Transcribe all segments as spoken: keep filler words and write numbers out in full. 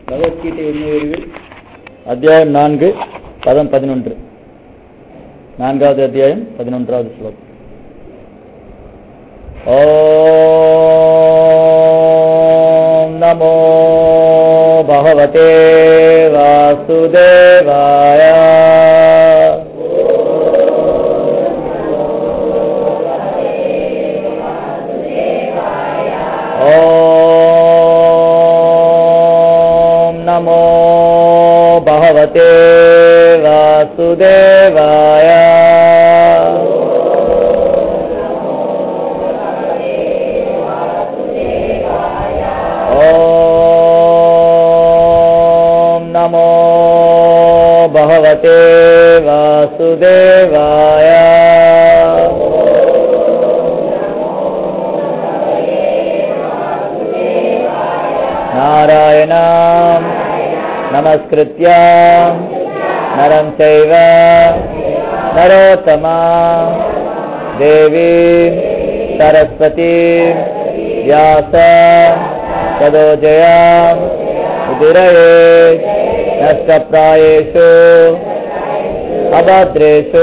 பகவத்கீதை எண்ணியறிவில் அத்தியாயம் நான்கு பதம் பதினொன்று. நான்காவது அத்தியாயம் பதினொன்றாவது ஸ்லோகம். ஓம் நமோ பகவதே வாசுதேவாய. நமோ பகவதே வாசுதேவாய. ஓம் நமோ பகவதே வாசுதேவாய. நாராயணம் நமஸ்கிருத்ய நரம் சைவ நரோத்தமம் தேவீம் சரஸ்வதீம் வியாசம் ததோஜயம் உதிரயேத் நஷ்டப்ராயேஷு அபத்ரேஷு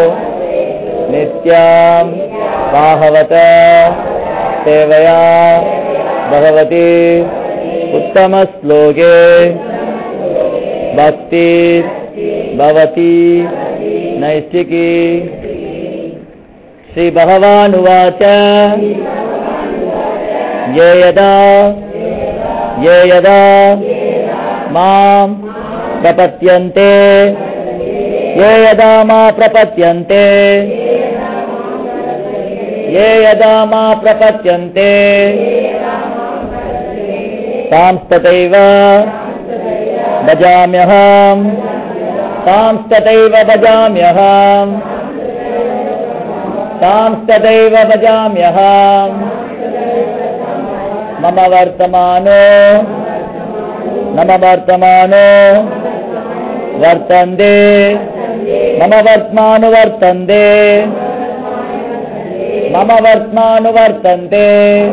நித்யம் பாகவத சேவையா பகவதி उत्तम श्लोके भक्ति भवति नैष्ठिकी. श्री भगवानुवाच ये यदा ये यदा मां प्रपद्यन्ते ये यदा मां प्रपद्यन्ते ये यदा मां प्रपद्यन्ते तांस्ततैव भजाम्यहम् तांस्ततैव भजाम्यहम् तांस्ततैव भजाम्यहम्. मम वर्तमानो मम वर्तमानो वर्तन्ते मम वर्तमानो वर्तन्ते मम वर्तमानो वर्तन्ते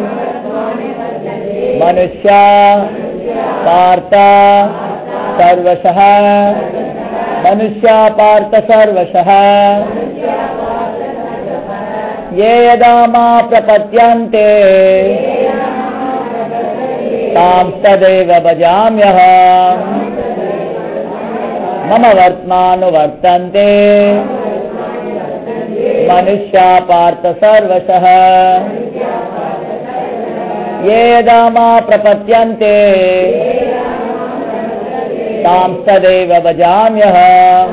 मनुष्या पार्थ सर्वशः मनुष्या पार्थ सर्वशः. ये यदा मां प्रपद्यन्ते तां तदेव भजाम्यहम्. मम वर्तमानो वर्तन्ते मनुष्या पार्थ सर्वशः. ये यदा मां प्रपद्यन्ते तां तदेव भजाम्यहम्.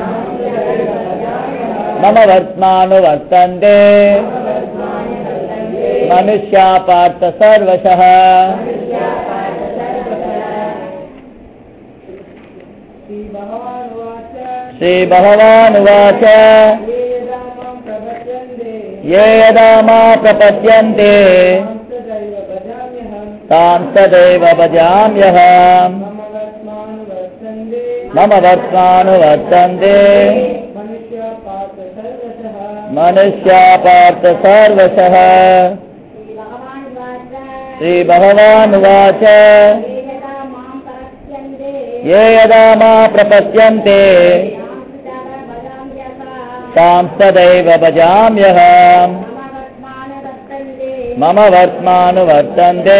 मम वर्तमानो वर्तन्ते मनुष्या पार्थ सर्वशः. श्री भगवानुवाच ये यदा मां प्रपद्यन्ते तां तदैव भजाम्यहम्. मम वर्तमानो वर्तन्ते मनुष्या पार्थ सर्वशः. श्री भगवानुवाच ये यदा मां प्रपद्यन्ते तां तदैव भजाम्यहम्. मम वर्तमानो वर्तन्ते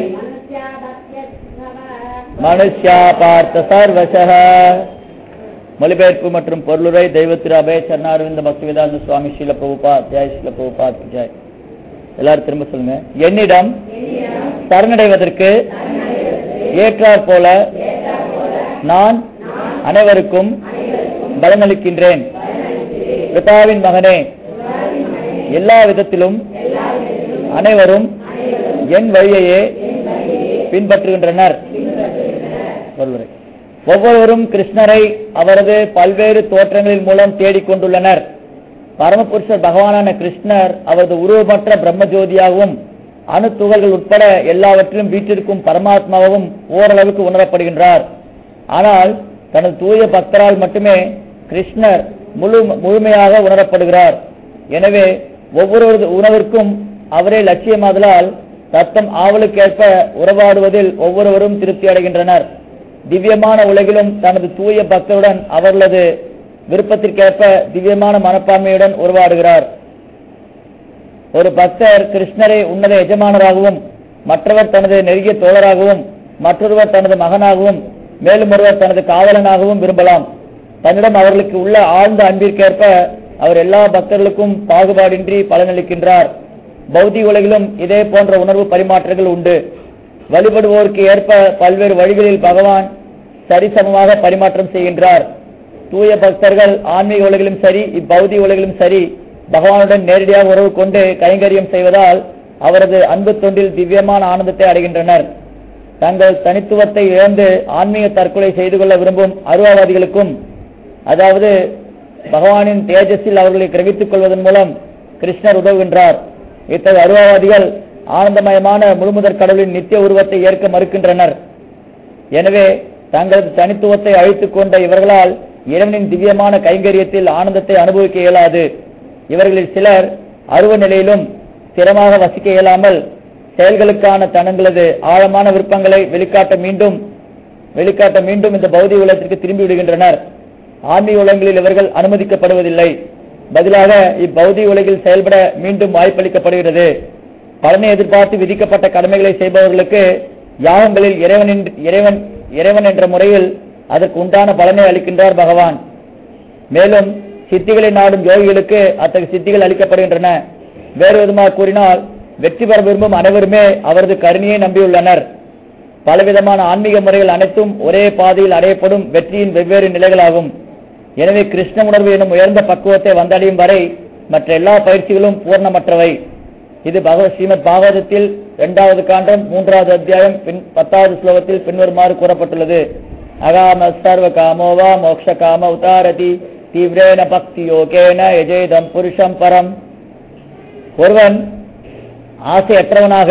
மனுஷ்யா பார்த்த சர்வசஹ. மொழிபெயர்ப்பு மற்றும் பொருளுரை தெய்வத்திரு அபய சரணாரவிந்த பக்திவேதாந்த சுவாமி ஸ்ரீல பிரபுபாத் ஜெய் ஸ்ரீல பிரபுபாத் ஜெய். எல்லாரும் திரும்ப சொல்லுங்க. என்னிடம் சரணடைவதற்கு ஏற்றாற் போல நான் அனைவருக்கும் பலனளிக்கின்றேன். பிதாவின் மகனே, எல்லா விதத்திலும் அனைவரும் என் வழியையே பின்பற்றுகின்றனர். ஒவ்வொருவரும் கிருஷ்ணரை அவரது பல்வேறு தோற்றங்களின் மூலம் தேடிக்கொண்டுள்ளனர். பரமபுருஷர் பகவானான கிருஷ்ணர் அவரது உருவமற்ற பிரம்மஜோதியாகவும் அணு துகள்கள் உட்பட எல்லாவற்றிலும் வீற்றிருக்கும் பரமாத்மாவும் ஓரளவுக்கு உணரப்படுகின்றார். ஆனால் தனது தூய பக்தரால் மட்டுமே கிருஷ்ணர் முழு முழுமையாக உணரப்படுகிறார். எனவே ஒவ்வொரு உணவிற்கும் அவரே லட்சியமாதலால் தத்தம் ஆவலுக்கேற்ப உறவாடுவதில் ஒவ்வொருவரும் திருப்தி அடைகின்றனர். திவ்யமான உலகிலும் தனது தூய பக்தருடன் அவர்களது விருப்பத்திற்கேற்ப திவ்யமான மனப்பான்மையுடன் உருவாடுகிறார். ஒரு பக்தர் கிருஷ்ணரை உன்னத எஜமானராகவும், மற்றவர் தனது நெருங்கிய தோழராகவும், மற்றொருவர் தனது மகனாகவும், மேலும் ஒருவர் தனது காவலனாகவும் விரும்பலாம். தன்னிடம் அவர்களுக்கு உள்ள ஆழ்ந்த அன்பிற்கேற்ப அவர் எல்லா பக்தர்களுக்கும் பாகுபாடின்றி பலனளிக்கின்றார். பௌதிக உலகிலும் இதே போன்ற உணர்வு பரிமாற்றங்கள் உண்டு. வழிபடுவோருக்கு ஏற்ப பல்வேறு வழிகளில் பகவான் சரிசமமாக பரிமாற்றம் செய்கின்றார். தூய பக்தர்கள் ஆன்மீக உலகிலும் சரி, இப்பௌதிக உலகிலும் சரி, பகவானுடன் நேரடியாக உறவு கொண்டு கைங்கரியம் செய்வதால் அவரது அன்பு தொண்டில் திவ்யமான ஆனந்தத்தை அடைகின்றனர். தங்கள் தனித்துவத்தை இழந்து ஆன்மீக தற்கொலை செய்து கொள்ள விரும்பும் அருவாவாதிகளுக்கும், அதாவது பகவானின் தேஜஸில் அவர்களை கிரகித்துக் கொள்வதன் மூலம் கிருஷ்ணர் உதவுகின்றார். இத்தகைய அருவாவாதிகள் ஆனந்தமயமான முழுமுதற் கடவுளின் நித்திய உருவத்தை ஏற்க மறுக்கின்றனர். எனவே தங்களது தனித்துவத்தை அழித்துக் கொண்ட இவர்களால் இறைவனின் திவ்யமான கைங்கரியத்தில் ஆனந்தத்தை அனுபவிக்க இயலாது. இவர்களில் சிலர் அருவ நிலையிலும் ஸ்திரமாக வசிக்க இயலாமல் செயல்களுக்கான தங்களது ஆழமான விருப்பங்களை வெளிக்காட்ட மீண்டும் வெளிக்காட்ட மீண்டும் இந்த பௌதிக உலகத்திற்கு திரும்பி விடுகின்றனர். ஆன்மீக உலகங்களில் இவர்கள் அனுமதிக்கப்படுவதில்லை. பதிலாக இப்பௌதிக உலகில் செயல்பட மீண்டும் வாய்ப்பளிக்கப்படுகிறது. பலனை எதிர்பார்த்து விதிக்கப்பட்ட கடமைகளை செய்பவர்களுக்கு யாகங்களில் இறைவன் இறைவன் இறைவன் என்ற முறையில் அதற்கு உண்டான பலனை அளிக்கின்றார் பகவான். மேலும் சித்திகளை நாடும் யோகிகளுக்கு அத்தகைய சித்திகள் அளிக்கப்படுகின்றன. வேறு விதமாக கூறினால், வெற்றி பெற விரும்பும் அனைவருமே அவரது கருணையை நம்பியுள்ளனர். பலவிதமான ஆன்மீக முறைகள் அனைத்தும் ஒரே பாதையில் அடையப்படும் வெற்றியின் வெவ்வேறு நிலைகளாகும். எனவே கிருஷ்ண உணர்வு எனும் உயர்ந்த பக்குவத்தை வந்தடையும் வரை மற்ற எல்லா பயிற்சிகளும் பூர்ணமற்றவை. இது பகவத் ஸ்ரீமத் பாகவதத்தில் இரண்டாவது காண்டம் மூன்றாவது அத்தியாயம் பின் பத்தாவது ஸ்லோகத்தில் பின்வருமாறு கூறப்பட்டுள்ளது. அகாம சர்வ காமோவா மோக்ஷ காம உதாரதி தீவிரேன பக்தி யோகேன எஜேதம் புருஷம் பரம். ஒருவன் ஆசையற்றவனாக,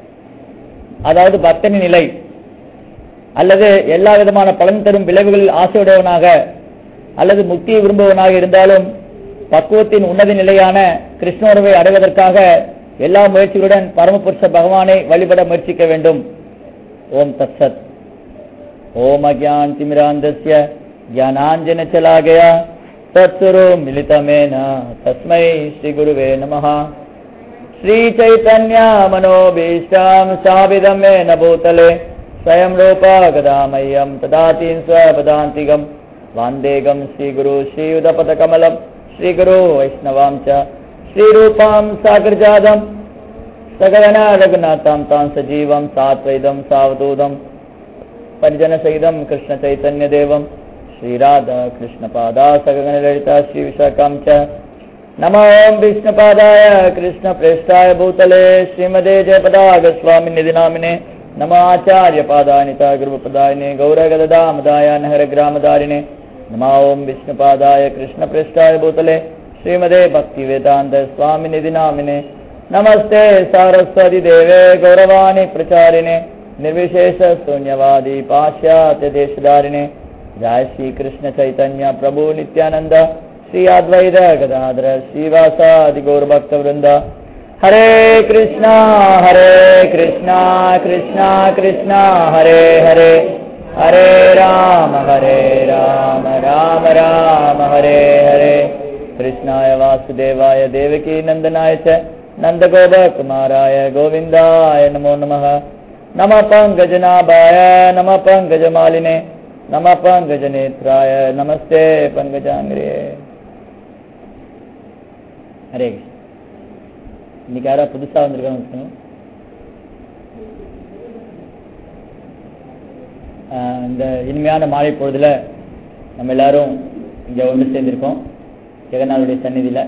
அதாவது பக்தனின் நிலை, அல்லது எல்லா விதமான பலன் தரும் விளைவுகளில் ஆசையுடையவனாக அல்லது முக்தியை விரும்புவனாக இருந்தாலும் பக்குவத்தின் உன்னத நிலையான கிருஷ்ண உணர்வை அடைவதற்காக எல்லா முயற்சிகளுடன் பரமபுருஷ பகவானை வழிபட முயற்சிக்க வேண்டும். ஓம் தத்சத். ஓம் அஜ்ஞான் திமிராந்தஸ்ய ஞானாஞ்சன சலாகயா தத்சுரு மிலிதமேன தஸ்மை ஸ்ரீ குருவே நமஹ. ஸ்ரீ சைதன்ய மனோபீஷ்டம் ஸ்தாபிதமேன பூதலே ஸ்வயம் ரூபா கதாமயம் ததாதீன் ஸ்வபதாந்திகம் வாந்தேகம் ஸ்ரீ குரு ஸ்ரீயுதபத கமலம் ஸ்ரீ குரு வைஷ்ணவாம் ச ஸ்ரீ ரூபாம் சாகர்ஜாதம் சகலன ரகுநாதாம் தாம் சஜீவம் சாத்வைதம் சாவதூதம் பரிஜன சகிதம் கிருஷ்ண சைத்தன்ய தேவம் ஸ்ரீ ராதா கிருஷ்ண பாதா சககன லலிதா ஸ்ரீ விசாகம் ச. நமோ விஷ்ணுபாதாய கிருஷ்ண பிரேஷ்டாய பூதலே ஸ்ரீமதே ஜெயபதாக சுவாமி நிதி நாமினே நம ஆச்சாரிய பாதானிதா குருபதாயினே கௌரகதாமதாய நகர கிராமதாரிணே நமோ விஷ்ணுபாதாய கிருஷ்ண பிரேஷ்டாய பூதலே ஸ்ரீமதே பக்தி வேதாந்த சுவாமி நிதி நாமினே நமஸ்தே சாரஸ்வதி தேவே கௌரவாணி பிரச்சாரிணே निर्विशेष शून्यवादी पाश्चात्य देशधारिणे. जय श्री कृष्ण चैतन्य प्रभु नित्यानंद श्री अद्वैत गदाधर श्रीवासादि गौर भक्त वृंद. हरे कृष्णा हरे कृष्णा कृष्णा कृष्णा हरे हरे हरे राम हरे राम राम राम हरे हरे. कृष्णाय वासुदेवाय देवकी नंदनाय च नंदगोप कुमाराय गोविंदाय नमो नमः. नम पंकजनाभाय नम पंकजमालिने नम पंकजनेत्राय नमस्ते पंकजांग्रे. हरे कृष्ण. இன்னைக்கு யாராவது புதுசா வந்திருக்காங்க? இந்த இனிமையான மாலை பொழுதுல நம்ம எல்லாரும் இங்க ஒன்று சேர்ந்திருக்கோம் ஜெகநாதருடைய சந்நிதியில.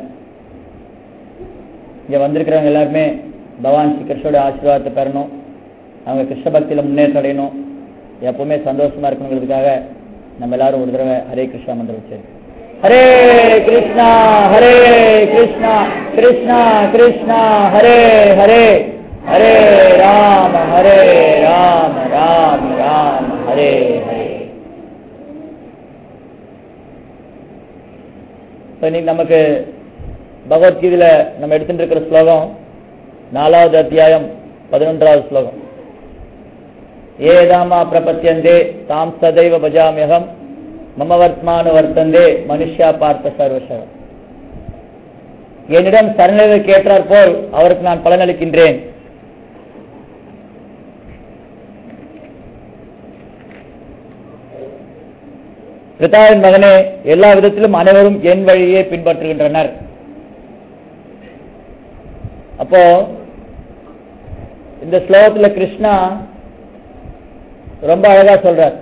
இங்க வந்திருக்கிறவங்க எல்லாருமே பகவான் ஸ்ரீ கிருஷ்ணோட ஆசீர்வாதத்தை பெறணும், அவங்க கிருஷ்ண பக்தியில முன்னேற்றம் அடையணும், எப்பவுமே சந்தோஷமா இருக்கணுங்கிறதுக்காக நம்ம எல்லாரும் ஒரு தடவை ஹரே கிருஷ்ணா மந்திரம் வச்சு ஹரே கிருஷ்ணா ஹரே கிருஷ்ணா கிருஷ்ணா கிருஷ்ணா ஹரே ஹரே ஹரே ராம ஹரே ராம ராம ராம ஹரே ஹரே. இன்னைக்கு நமக்கு பகவத்கீதையில நம்ம எடுத்துட்டு இருக்கிற ஸ்லோகம் நாலாவது அத்தியாயம் பதினொன்றாவது ஸ்லோகம். ஏதாமா பிரபத்தியந்தே தாம் சதைவ பஜாமியகம் மம வர்த்மானு வர்த்தந்தே மனுஷ்யா பார்த்த சர்வசம். என்னிடம் சரணடைவை கேட்டார் போல் அவருக்கு நான் பலனளிக்கின்றேன். பிதாவின் மகனே, எல்லா விதத்திலும் அனைவரும் என் வழியே பின்பற்றுகின்றனர். அப்போ இந்த ஸ்லோகத்துல கிருஷ்ணா ரொம்ப அழகா சொல்றார்.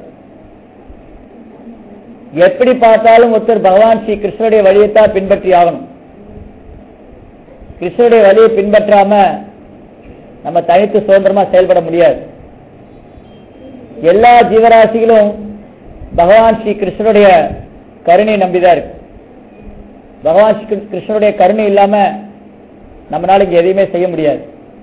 எப்படி பார்த்தாலும் ஒருத்தர் பகவான் ஸ்ரீ கிருஷ்ணனுடைய வழியைத்தான் பின்பற்றி ஆகணும். கிருஷ்ணனுடைய வழியை பின்பற்றாம நம்ம தனித்து சுதந்திரமா செயல்பட முடியாது. எல்லா ஜீவராசிகளும் பகவான் ஸ்ரீ கிருஷ்ணனுடைய கருணை நம்பிதான் இருக்கு. பகவான் ஸ்ரீ கிருஷ்ணனுடைய கருணை இல்லாம நம்மளால இங்க எதையுமே செய்ய முடியாது.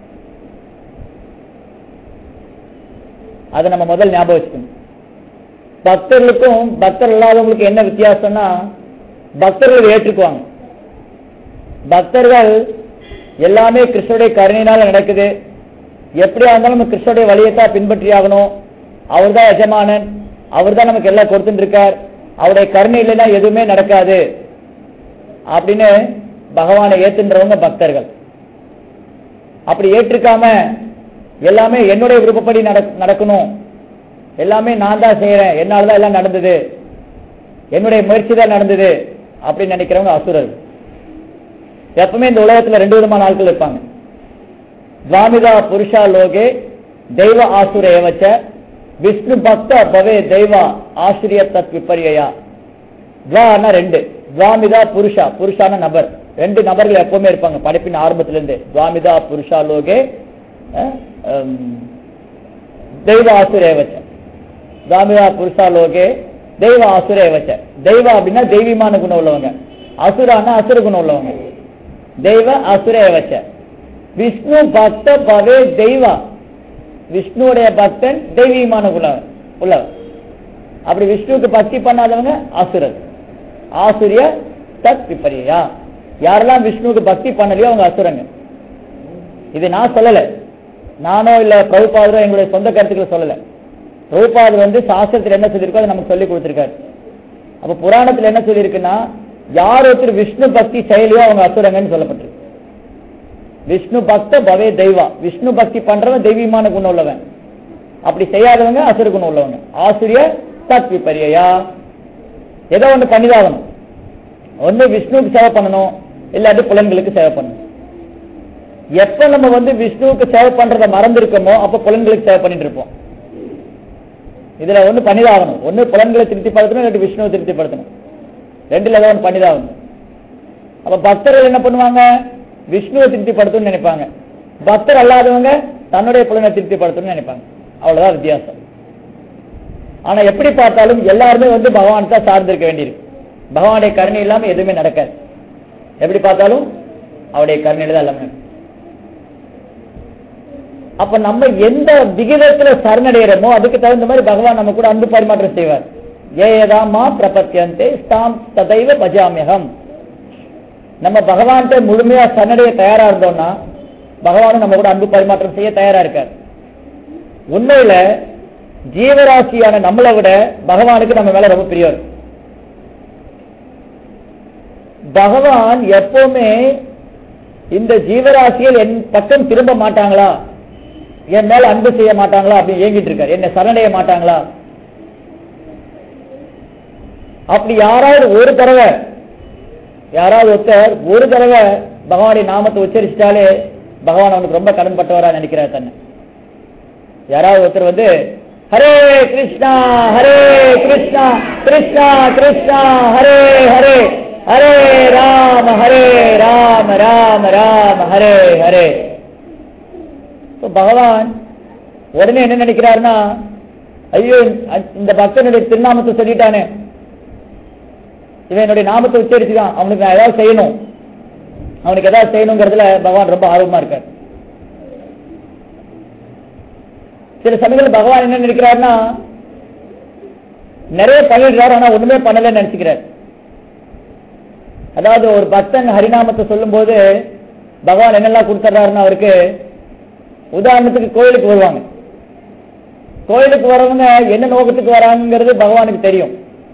அதை நம்ம முதல் ஞாபகம் வச்சுக்கணும். பக்தர்களுக்கும் பக்தர் இல்லாதவங்களுக்கு என்ன வித்தியாசம்னா, பக்தர்கள் ஏற்றுக்குவாங்க. பக்தர்கள் எல்லாமே கிருஷ்ணனுடைய கருணையினால நடக்குது, எப்படியா இருந்தாலும் கிருஷ்ணனுடைய வழியைத்தான் பின்பற்றி ஆகணும், அவர் தான் எஜமானன், அவர் தான் நமக்கு எல்லாம் கொடுத்துட்டு இருக்கார், அவருடைய கருணை இல்லைன்னா எதுவுமே நடக்காது அப்படின்னு பகவானை ஏத்துன்றவங்க பக்தர்கள். அப்படி ஏற்றுக்காம எல்லாமே என்னுடைய விருப்பப்படி நடக்கணும், எல்லாமே நான் தான் செய்யறேன், என்னால்தான் எல்லாம் நடந்தது, என்னுடைய முயற்சி தான் நடந்தது அப்படின்னு நினைக்கிறவங்க அசுரர்கள். எப்பவுமே இந்த உலகத்துல ரெண்டு விதமான ஆட்கள் இருப்பாங்க. துவாமிதா புருஷா லோகே தெய்வ ஆசுர ஏவச்ச விஷ்ணு பக்த பவே தெய்வ ஆசிரிய தத் விபரியா. துவானா ரெண்டு, துவாமிதா புருஷா, புருஷான நபர், ரெண்டு நபர்கள் எப்பவுமே இருப்பாங்க படைப்பின் ஆரம்பத்திலிருந்து. துவாமிதா புருஷா லோகே தெய்வ ஆசுரே வச்ச, துவாமிதா புருஷா லோகே தெய்வ ஆசுரே வச்ச. தெய்வ அப்படின்னா தெய்வீமான குணம் உள்ளவங்க, அசுரானா அசுர குணம் உள்ளவங்க. தெய்வ அசுரே வச்ச விஷ்ணு பக்த பவே தெய்வா, விஷ்ணுடைய பக்தன் தெய்வீமான குணம் உள்ளவர். அப்படி விஷ்ணுக்கு பக்தி பண்ணாதவங்க அசுரர், ஆசுரிய தத் விபரியா. யாரெல்லாம் விஷ்ணுக்கு பக்தி பண்ணலையோ அவங்க அசுரங்க. இது நான் சொல்லல, நானோ இல்ல பிரபுபாதரோ எங்களுடைய சொந்த கருத்துக்களை சொல்லல. பிரபுபாதர் வந்து சாஸ்திரத்தில் என்ன சொல்லியிருக்கோ அதை நமக்கு சொல்லி கொடுத்திருக்காரு. அப்ப புராணத்துல என்ன சொல்லியிருக்குன்னா, யார் ஒருத்தர் விஷ்ணு பக்தி செயலியோ அவங்க அசுரங்கன்னு சொல்லப்பட்டிருக்கு. விஷ்ணு பக்த பவே தெய்வா, விஷ்ணு பக்தி பண்றவன் தெய்வீமான குணம் உள்ளவன், அப்படி செய்யாதவங்க அசுர குணம் உள்ளவங்க, ஆசிரிய தத் விபரியா. ஏதோ ஒண்ணு பண்ணிதாகணும், ஒண்ணு விஷ்ணுவுக்கு சேவை பண்ணணும், இல்லாட்டி புலன்களுக்கு சேவை பண்ணணும். எப்ப நம்ம வந்து விஷ்ணுவுக்கு சேவை பண்றதை மறந்துருக்கோமோ அப்ப புலன்களுக்கு சேவை பண்ணிட்டு இருப்போம். இதுல ஒண்ணு பண்ணிதாகணும், ஒண்ணு புலன்களை திருப்திப்படுத்தணும், இல்லாட்டி விஷ்ணுவை திருப்திப்படுத்தணும், ரெண்டுல ஏதோ ஒன்று பண்ணிதாகணும். அப்ப பக்தர்கள் என்ன பண்ணுவாங்க, விஷ்ணுவை திருப்திப்படுத்தணும்னு நினைப்பாங்க. பக்தர் அல்லாதவங்க தன்னுடைய புலனை திருப்திப்படுத்தணும்னு நினைப்பாங்க. அவ்வளவுதான் வித்தியாசம். ஆனா எப்படி பார்த்தாலும் எல்லாருமே வந்து பகவான் தான் சார்ந்திருக்க வேண்டியிருக்கு. பகவானுடைய கருணை இல்லாம எதுவுமே நடக்காது. எப்படி பார்த்தாலும் அவருடைய கருணையில தான் எல்லாமே. அப்ப நம்ம எந்த விகிதத்துல சரணடைகிறோமோ அதுக்கு தகுந்த மாதிரி பகவான் நம்ம கூட அன்பு பரிமாற்றம் செய்வார். ஏதாமா பிரபத்தியந்தே தாம் ததைவ பஜாமியகம். நம்ம பகவான்கிட்ட முழுமையா சரணடைய தயாரா இருந்தோம்னா பகவானும் நம்ம கூட அன்பு பரிமாற்றம் செய்ய தயாரா இருக்கார். உண்மையில ஜீவராசியான நம்மளை விட பகவானுக்கு நம்ம மேல ரொம்ப பிரியர். பகவான் எப்பவுமே இந்த ஜீவராசிகள் என் பக்கம் திரும்ப மாட்டாங்களா, என் மேல அன்பு செய்ய மாட்டாங்களா அப்படின்னு ஏங்கிட்டு இருக்காரு. என்ன சரணடைய மாட்டாங்களா? அப்படி யாராவது ஒரு தடவை யாராவது ஒருத்தர் ஒரு தடவை பகவானுடைய நாமத்தை உச்சரிச்சிட்டாலே பகவான் அவனுக்கு ரொம்ப கடன்பட்டவரா நினைக்கிறார் தன்னை. யாராவது ஒருத்தர் வந்து ஹரே கிருஷ்ணா ஹரே கிருஷ்ணா கிருஷ்ணா கிருஷ்ணா ஹரே ஹரே ஹரே ராம ஹரே ராம ராம ராம ஹரே ஹரே, பகவான் உடனே என்ன நினைக்கிறாருன்னா, ஐயோ இந்த பக்தனுடைய திருநாமத்தை சொல்லிட்டானே, இவன் என்னுடைய நாமத்தை உச்சரிச்சுதான், அவனுக்கு நான் ஏதாவது செய்யணும், அவனுக்கு ஏதாவது செய்யணுங்கிறதுல பகவான் ரொம்ப ஆர்வமா இருக்கார். சில சமயங்கள் பகவான் என்ன நினைக்கிறாருன்னா, நிறைய பண்ணிடுறாரு ஆனா ஒண்ணுமே பண்ணலன்னு நினைச்சுக்கிறார். அதாவது ஒரு பக்தன் ஹரிநாமத்தை சொல்லும் போது பகவான் என்னெல்லாம் கொடுத்துறாருன்னு அவருக்கு, உதாரணத்துக்கு கோயிலுக்கு வருவாங்க, கோயிலுக்கு வரவங்க என்ன நோக்கத்துக்கு வராங்கிறது பகவானுக்கு தெரியும்.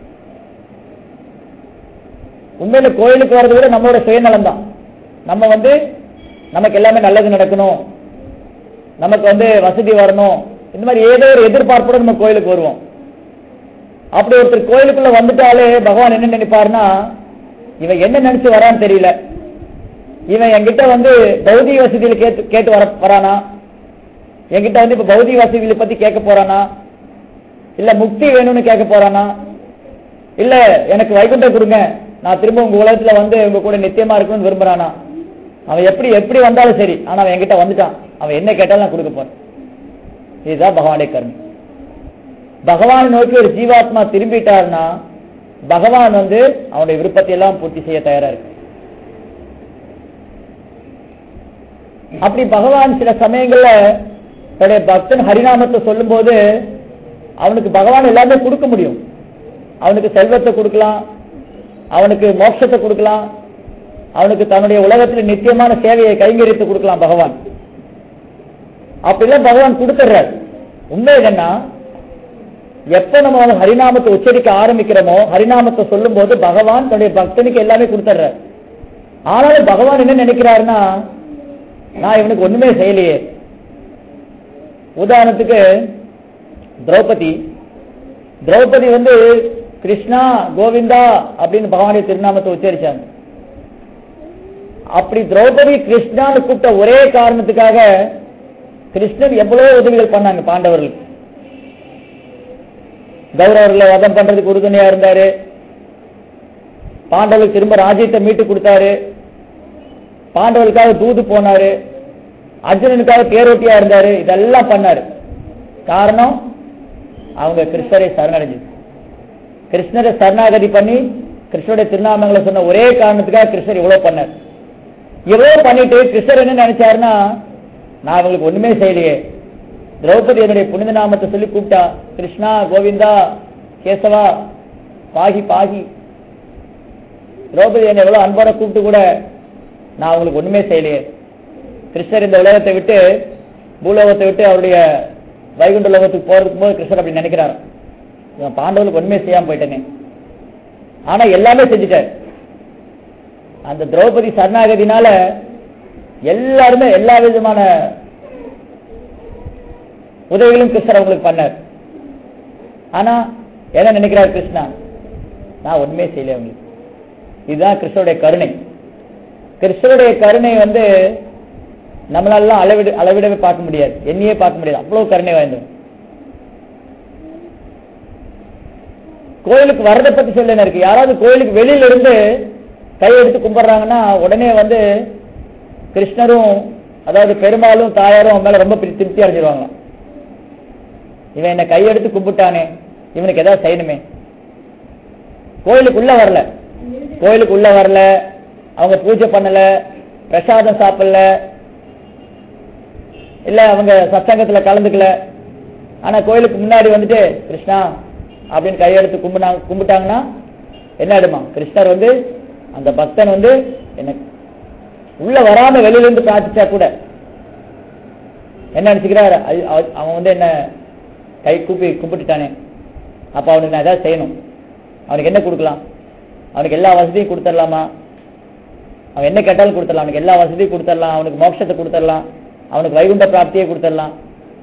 உண்மையில கோயிலுக்கு வர்றதை விட நம்மளோட சுயநலம் தான். நம்ம வந்து நமக்கு எல்லாமே நல்லது நடக்கணும், நமக்கு வந்து வசதி வரணும், இந்த மாதிரி ஏதோ ஒரு எதிர்பார்ப்போட நம்ம கோயிலுக்கு வருவோம். அப்படி ஒருத்தர் கோயிலுக்குள்ள வந்துட்டாலே பகவான் என்ன நினைப்பாருன்னா, இவன் என்ன நினைச்சு வரான்னு தெரியல, இவன் என்கிட்ட வந்து பௌதிக வசதியில கேட்டு கேட்டு வர வரானா, என்கிட்ட வந்து இப்ப பௌதிக வசதிகளை பத்தி கேட்க போறானா, இல்ல முக்தி வேணும்னு கேட்க போறானா, இல்ல எனக்கு வைகுண்டம் கொடுங்க, நான் திரும்ப உங்க உலகத்துல வந்து உங்க கூட நித்தியமா இருக்கணும்னு விரும்புறானா. அவன் எப்படி எப்படி வந்தாலும் சரி, ஆனா அவன் என்கிட்ட வந்துட்டான், அவன் என்ன கேட்டாலும் நான் கொடுக்க போறேன். இதுதான் பகவானுடைய கருணை. பகவானை நோக்கி ஒரு ஜீவாத்மா திரும்பிட்டார்னா பகவான் வந்து அவனுடைய விருப்பத்தை எல்லாம் பூர்த்தி செய்ய தயாரா இருக்கு. அப்படி பகவான் சில சமயங்கள்ல தன்னுடைய பக்தன் ஹரிநாமத்தை சொல்லும் போது அவனுக்கு பகவான் எல்லாமே கொடுக்க முடியும். அவனுக்கு செல்வத்தை கொடுக்கலாம், அவனுக்கு மோட்சத்தை கொடுக்கலாம், அவனுக்கு தன்னுடைய உலகத்தில் நித்தியமான சேவையை கைங்கரித்து கொடுக்கலாம் பகவான். அப்படிலாம் பகவான் கொடுத்துறார். உண்மை என்னன்னா, எப்ப நம்ம ஹரிநாமத்தை உச்சரிக்க ஆரம்பிக்கிறோமோ, ஹரிநாமத்தை சொல்லும் போது பகவான் தன்னுடைய பக்தனுக்கு எல்லாமே கொடுத்துறார். ஆனாலும் பகவான் என்ன நினைக்கிறாருன்னா, நான் இவனுக்கு ஒண்ணுமே செய்யலையே. உதாரணத்துக்கு திரௌபதி திரௌபதி வந்து கிருஷ்ணா கோவிந்தா அப்படின்னு பகவானுடைய திருநாமத்தை உச்சரிச்சாங்க. அப்படி திரௌபதி கிருஷ்ணான்னு கூப்பிட்ட ஒரே காரணத்துக்காக கிருஷ்ணன் எவ்வளவு உதவிகள் பண்ணாங்க பாண்டவர்களுக்கு. கௌரவர்களை வதம் பண்றதுக்கு உறுதுணையா இருந்தாரு, பாண்டவர்களுக்கு திரும்ப ராஜ்யத்தை மீட்டு கொடுத்தாரு, பாண்டவர்களுக்காக தூது போனாரு, அர்ஜுனனுக்காக தேரோட்டியா இருந்தாரு, இதெல்லாம் பண்ணாரு. காரணம் அவங்க கிருஷ்ணரை சரணடைஞ்சு கிருஷ்ணரை சரணாகதி பண்ணி கிருஷ்ணருடைய திருநாமங்களை சொன்ன ஒரே காரணத்துக்காக கிருஷ்ணர் இவ்வளவு பண்ணார். இவ்வளவு பண்ணிட்டு கிருஷ்ணர் என்ன நினைச்சாருன்னா, நான் அவங்களுக்கு ஒண்ணுமே செய்யலையே. திரௌபதி என்னுடைய புனித நாமத்தை சொல்லி கூப்பிட்டா, கிருஷ்ணா கோவிந்தா கேசவா பாகி பாகி. திரௌபதி என்னை எவ்வளவு அன்போட கூப்பிட்டு கூட நான் அவங்களுக்கு ஒண்ணுமே செய்யலையே. கிருஷ்ணர் இந்த உலகத்தை விட்டு பூலோகத்தை விட்டு அவருடைய வைகுண்ட லோகத்துக்கு போறதுக்கு போது கிருஷ்ணர் அப்படி நினைக்கிறார், பாண்டவர்களுக்கு ஒண்ணுமே செய்யாம போயிட்டேனே. ஆனா எல்லாமே செஞ்சுட்டார். அந்த திரௌபதி சரணாகதினால எல்லாருமே எல்லா விதமான உதவிகளும் கிருஷ்ணர் அவங்களுக்கு பண்ணார். ஆனா என்ன நினைக்கிறார் கிருஷ்ணா, நான் ஒண்ணுமே செய்யல அவங்களுக்கு. இதுதான் கிருஷ்ணருடைய கருணை. கிருஷ்ணருடைய கருணை வந்து நம்மளால அளவிட அளவிடவே பார்க்க முடியாது, எண்ணியே பார்க்க முடியாது, அவ்வளவு கருணை வாய்ந்தது. கோயிலுக்கு வரதை பத்தி சொல்ல இருக்கு. யாராவது கோயிலுக்கு வெளியில இருந்து கையெடுத்து கும்பிடுறாங்கன்னா உடனே வந்து கிருஷ்ணரும் அதாவது பெருமாளும் தாயாரும் அவன் மேல ரொம்ப திருப்தி அடைஞ்சிருவாங்க. இவன் என்ன கையெடுத்து கும்பிட்டானே, இவனுக்கு ஏதாவது செய்யணுமே. கோயிலுக்கு உள்ள வரல கோயிலுக்கு உள்ள வரல அவங்க பூஜை பண்ணல, பிரசாதம் சாப்பிடல, இல்ல அவங்க சத்சங்கத்துல கலந்துக்கல. ஆனா கோயிலுக்கு முன்னாடி வந்துட்டு கிருஷ்ணா அப்படின்னு கையெடுத்து கும்பிட்டா கும்பிட்டாங்கன்னா என்ன ஆயிடுமா, கிருஷ்ணர் வந்து அந்த பக்தன் வந்து என்ன உள்ள வராம வெளியில இருந்து பிரார்த்திச்சா கூட என்ன நினைச்சுக்கிறார், அவன் வந்து என்ன கை கூப்பி கும்பிட்டுட்டானே, அப்ப அவனுக்கு நான் ஏதாவது செய்யணும், அவனுக்கு என்ன கொடுக்கலாம், அவனுக்கு எல்லா வசதியும் கொடுத்துடலாமா, அவன் என்ன கேட்டாலும் கொடுத்துடலாம், அவனுக்கு எல்லா வசதியும் கொடுத்துடலாம், அவனுக்கு மோட்சத்தை கொடுத்துடலாம், அவனுக்கு வைகுண்ட பிராப்தியை கொடுத்துடலாம்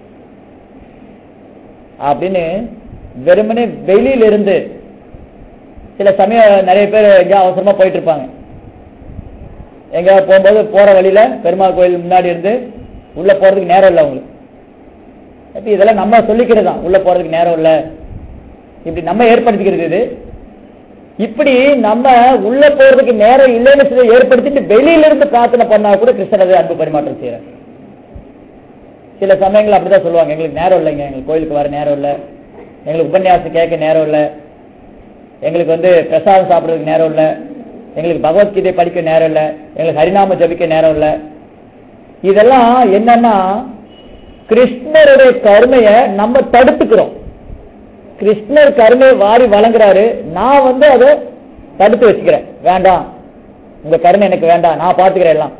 அப்படின்னு வெறுமனே வெளியில இருந்து. சில சமயம் நிறைய பேர் எங்கேயா அவசரமா போயிட்டு இருப்பாங்க, எங்க போகும்போது போற வழியில பெருமாள் கோயில் முன்னாடி இருந்து உள்ள போறதுக்கு நேரம் இல்லை அவங்களுக்கு. இதெல்லாம் நம்ம சொல்லிக்கிறது தான், உள்ள போறதுக்கு நேரம் இல்லை, இப்படி நம்ம ஏற்படுத்திக்கிறது. இது இப்படி நம்ம உள்ள போறதுக்கு நேரம் இல்லைன்னு சொல்லி ஏற்படுத்திட்டு வெளியில இருந்து பிரார்த்தனை பண்ணா கூட கிருஷ்ணர் அன்பு பரிமாற்றம் செய்யற. சில சமயங்கள் அப்படிதான் சொல்லுவாங்க, எங்களுக்கு நேரம் இல்லைங்க, எங்களுக்கு கோயிலுக்கு வர நேரம் இல்லை, எங்களுக்கு உபன்யாசம் கேட்க நேரம் இல்லை, எங்களுக்கு வந்து பிரசாதம் சாப்பிட்றதுக்கு நேரம் இல்லை, எங்களுக்கு பகவத்கீதை படிக்க நேரம் இல்லை, எங்களுக்கு ஹரிநாம ஜபிக்க நேரம் இல்லை. இதெல்லாம் என்னன்னா கிருஷ்ணருடைய கருணையை நம்ம தடுத்துக்கிறோம். கிருஷ்ணர் கருணையை வாரி வழங்குறாரு, நான் வந்து அதை தடுத்து வச்சுக்கிறேன், வேண்டாம் உங்க கருணை எனக்கு வேண்டாம், நான் பாத்துக்கிறேன் எல்லாம்.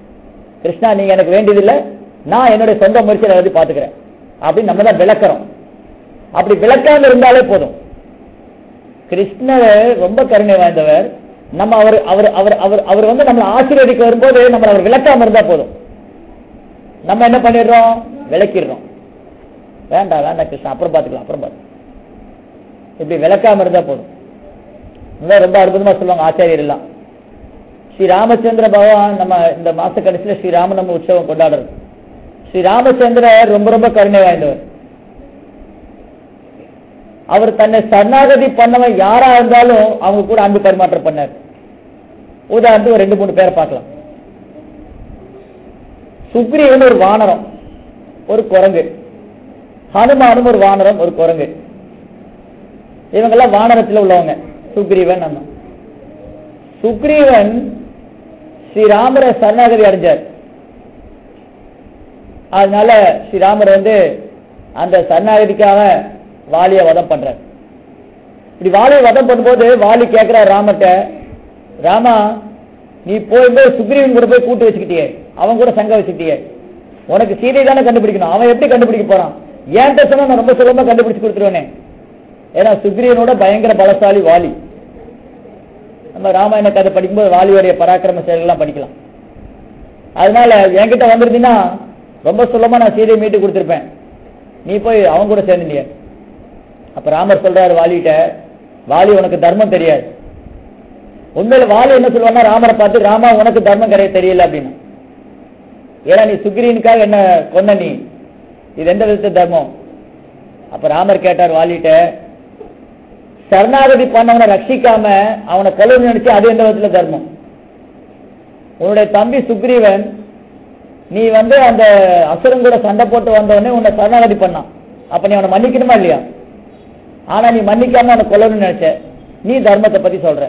கிருஷ்ணா நீங்க எனக்கு வேண்டியதில்லை, நான் என்னுடைய சொந்த முயற்சியை வந்து பாத்துக்கிறேன் அப்படின்னு நம்ம தான் விளக்குறோம். அப்படி விளக்காம இருந்தாலே போதும். கிருஷ்ணர் ரொம்ப கருணை வாய்ந்தவர். நம்ம அவர் அவர் அவர் அவர் அவர் வந்து நம்மளை ஆசீர்வதிக்க வரும்போது நம்ம அவர் விளக்காம இருந்தா போதும். நம்ம என்ன பண்ணிடுறோம்? விளக்கிடுறோம். வேண்டாம் வேண்டாம் கிருஷ்ணா, அப்புறம் பார்த்துக்கலாம் அப்புறம் பார்த்து இப்படி விளக்காம இருந்தா போதும். ரொம்ப அற்புதமா சொல்லுவாங்க ஆச்சாரியர் எல்லாம். ஸ்ரீ ராமச்சந்திர பகவான் நம்ம இந்த மாச கடைசியில ஸ்ரீராம நம்ம உற்சவம் கொண்டாடுறது. ஸ்ரீ ராமச்சந்திரர் ரொம்ப ரொம்ப கருணை வாய்ந்தவர். அவர் தன்னை சரணாகதி பண்ணவன் யாரா இருந்தாலும் அவங்க கூட அன்பு பரிமாற்றம் பண்ணார். உதாரணத்துக்கு ஒரு ரெண்டு மூணு பேரை பார்க்கலாம். சுக்ரீவன் ஒரு வானரம், ஒரு குரங்கு. ஹனுமானும் ஒரு வானரம், ஒரு குரங்கு. இவங்கெல்லாம் வானரத்தில் உள்ளவங்க. சுக்ரீவன் நம்ம சுக்ரீவன் ஸ்ரீராமரை சரணாகதி அடைஞ்சார். அதனால ஸ்ரீராமர் வந்து அந்த சரணாகதிக்காக வாலியை வதம் பண்றார். இப்படி வாலியை வதம் பண்ணும்போது வாலி கேட்கிறார் ராமர்கிட்ட, ராமா நீ போகும்போது சுக்ரீவன் கூட போய் கூட்டு வச்சுக்கிட்டியே, அவன் கூட சங்க வச்சுக்கிட்டியே, உனக்கு சீதை தானே கண்டுபிடிக்கணும், அவன் எப்படி கண்டுபிடிக்க போறான்? ஏன்ட்ட சொன்னா நான் ரொம்ப சுலபமா கண்டுபிடிச்சு கொடுத்துருவேனே. ஏன்னா சுக்ரீவனோட பயங்கர பலசாலி வாலி. நம்ம ராமாயண கதை படிக்கும்போது வாலியோடைய பராக்கிரம செயல்கள்லாம் படிக்கலாம். அதனால என்கிட்ட வந்துருந்தீங்கன்னா ரொம்ப சுலபமா நான் சீதையை மீட்டு கொடுத்துருப்பேன், நீ போய் அவங்க கூட சேர்ந்துட்டிய. அப்ப ராமர் சொல்றாரு வாலிகிட்ட, வாலி உனக்கு தர்மம் தெரியாது. உண்மையில வாலி என்ன சொல்லுவான்னா ராமரை பார்த்து, ராமா உனக்கு தர்மம் கிடையாது தெரியல அப்படின்னு. ஏன்னா நீ சுக்ரீவனுக்காக என்ன கொன்ன, நீ இது எந்த விதத்து தர்மம்? அப்ப ராமர் கேட்டார் வாலிகிட்ட, சரணாகதி பண்ணவனை ரட்சிக்காம அவனை கொல்லணும்னு நினைச்சு அது எந்த விதத்துல தர்மம்? உன்னுடைய தம்பி சுக்ரீவன் நீ வந்து அந்த அசுரன் கூட சண்டை போட்டு வந்தவனே உன்னை சரணாகதி பண்ணான், அப்ப நீ அவனை மன்னிக்கணுமா இல்லையா? ஆனா நீ மன்னிக்காம அவனை கொல்லணும்னு நினைச்ச, நீ தர்மத்தை பத்தி சொல்ற.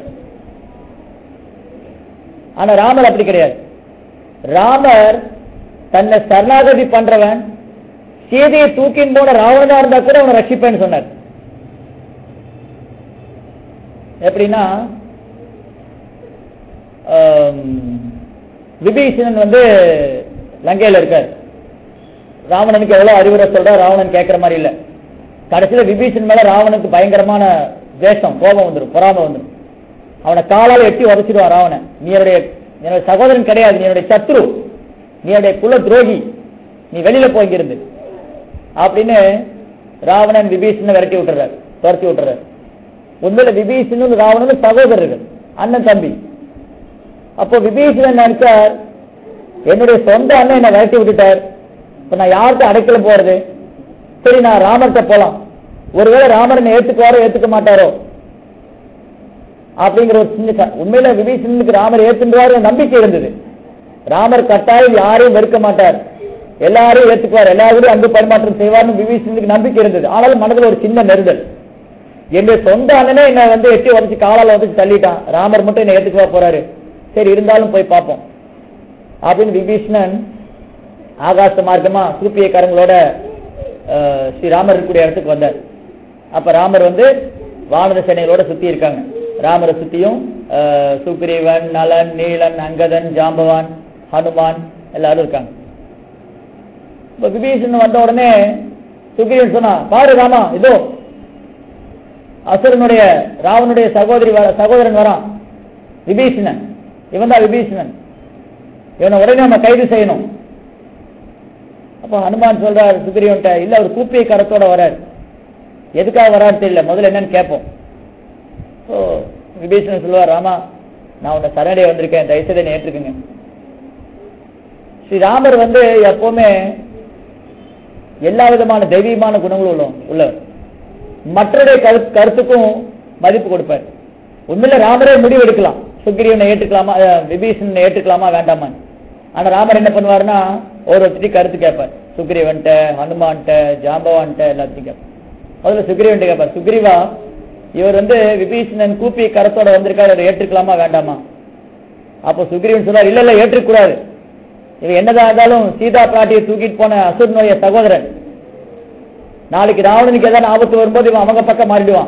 ஆனா ராமர் அப்படி கிடையாது. ராமர் தன்னை சரணாகதி பண்றவன் சீதையை தூக்கின் போன ராவணனா இருந்தா கூட அவனை ரட்சிப்பேன்னு சொன்னார். எப்படின்னா விபீஷணன் வந்து லங்கையில இருக்கார். ராவணனுக்கு எவ்வளவு அறிவுரை சொல்ற, ராவணன் கேட்கிற மாதிரி இல்ல. கடைசியில விபீஷன் மேல ராவனுக்கு பயங்கரமான தேசம், கோபம் வந்துடும், பொறாம வந்துடும். அவனை காலால் எட்டி உதச்சிடுவான் ராவணன். நீ என்னுடைய என்னுடைய சகோதரன் கிடையாது, நீ என்னுடைய சத்ரு, நீ என்னுடைய குல துரோகி, நீ வெளியில போயிருந்து அப்படின்னு ராவணன் விபீஷனை விரட்டி விட்டுறாரு, துரத்தி விட்டுறாரு. உண்மையில விபீஷனும் ராவணனும் சகோதரர்கள், அண்ணன் தம்பி. அப்போ விபீஷணன் நினைச்சார், என்னுடைய சொந்த அண்ணன் என்னை விரட்டி விட்டுட்டார், இப்ப நான் யாருக்கு அடைக்கல போறது? சரி நான் ராமர்கிட்ட போலாம், ஒருவேளை ராமர் என்னை ஏத்துக்குவாரோ ஏத்துக்க மாட்டாரோ அப்படிங்கிற ஒரு சின்ன. உண்மையில விபீஷணனுக்கு ராமர் ஏத்துக்குவாரு நம்பிக்கை இருந்தது. ராமர் கட்டாயம் யாரையும் வெறுக்க மாட்டார், எல்லாரையும் ஏத்துக்குவார், எல்லாரும் அன்பு பரிமாற்றம் செய்வார்னு விபீஷணனுக்கு நம்பிக்கை இருந்தது. ஆனாலும் மனதில் ஒரு சின்ன நெருடல். என்னுடைய சொந்த அண்ணனே என்னை வந்து எட்டி உடச்சு காலால வந்து தள்ளிட்டான், ராமர் மட்டும் என்னை ஏத்துக்குவா போறாரு, சரி இருந்தாலும் போய் பார்ப்போம் அப்படின்னு விபீஷணன் ஆகாச மார்க்கமா சூப்பியக்காரங்களோட ஸ்ரீராமர் இருக்கக்கூடிய இடத்துக்கு வந்தார். அப்ப ராமர் வந்து வானர சேனைகளோட சுத்தி இருக்காங்க. ராமரை சுத்தியும் சுக்ரீவன், நலன், நீலன், அங்கதன், ஜாம்பவான், ஹனுமான் எல்லாரும் இருக்காங்க. இப்ப விபீஷணன் வந்த உடனே சுக்ரீவன் சொன்னா, பாரு ராமா, இதோ அசுரனுடைய ராவனுடைய சகோதரி சகோதரன் வரான், விபீஷணன், இவன் தான் விபீஷணன், இவனை உடனே நம்ம கைது செய்யணும். அப்ப ஹனுமான் சொல்றாரு சுக்ரீவன்ட்ட, இல்ல அவர் கூப்பிய கரத்தோட வராரு, எதுக்காக வரான்னு தெரியல, முதல்ல என்னன்னு கேட்போம். விபீஷணன் சொல்லுவார், ராமா நான் உன்னை சரணடைய வந்திருக்கேன், தயவுசெய்து ஏற்றுக்குங்க. ஸ்ரீராமர் வந்து எப்பவுமே எல்லா விதமான தெய்வீகமான குணங்களும் உள்ளவர், மற்றடைய கருத்துக்கும் மதிப்பு கொடுப்பார். உண்மையில ராமரே முடிவு எடுக்கலாம், சுக்ரீவனை ஏற்றுக்கலாமா விபீஷணனை ஏற்றுக்கலாமா வேண்டாமா. ஆனா ராமர் என்ன பண்ணுவாருன்னா ஒருத்தரையும் கருத்து கேட்பார், சுக்ரீவன்ட்ட, ஹனுமான்ட்ட, ஜாம்பவான்ட்ட எல்லாத்தையும் கேட்பார். முதல்ல சுக்ரீவன்ட்ட கேட்பார், சுக்ரீவா இவர் வந்து விபீஷணன் கூப்பி கரத்தோட வந்திருக்காரு, அதை ஏற்றுக்கலாமா வேண்டாமா? அப்போ சுக்ரீவன் சொல்றாரு, இல்ல இல்ல ஏற்றுக்கூடாது, இவன் என்னதான் இருந்தாலும் சீதா பிராட்டியை தூக்கிட்டு போன அசுரனுடைய சகோதரன், நாளைக்கு ராவணனுக்கு ஏதாவது ஆபத்து வரும்போது இவன் அவங்க பக்கம் மாறிடுவான்,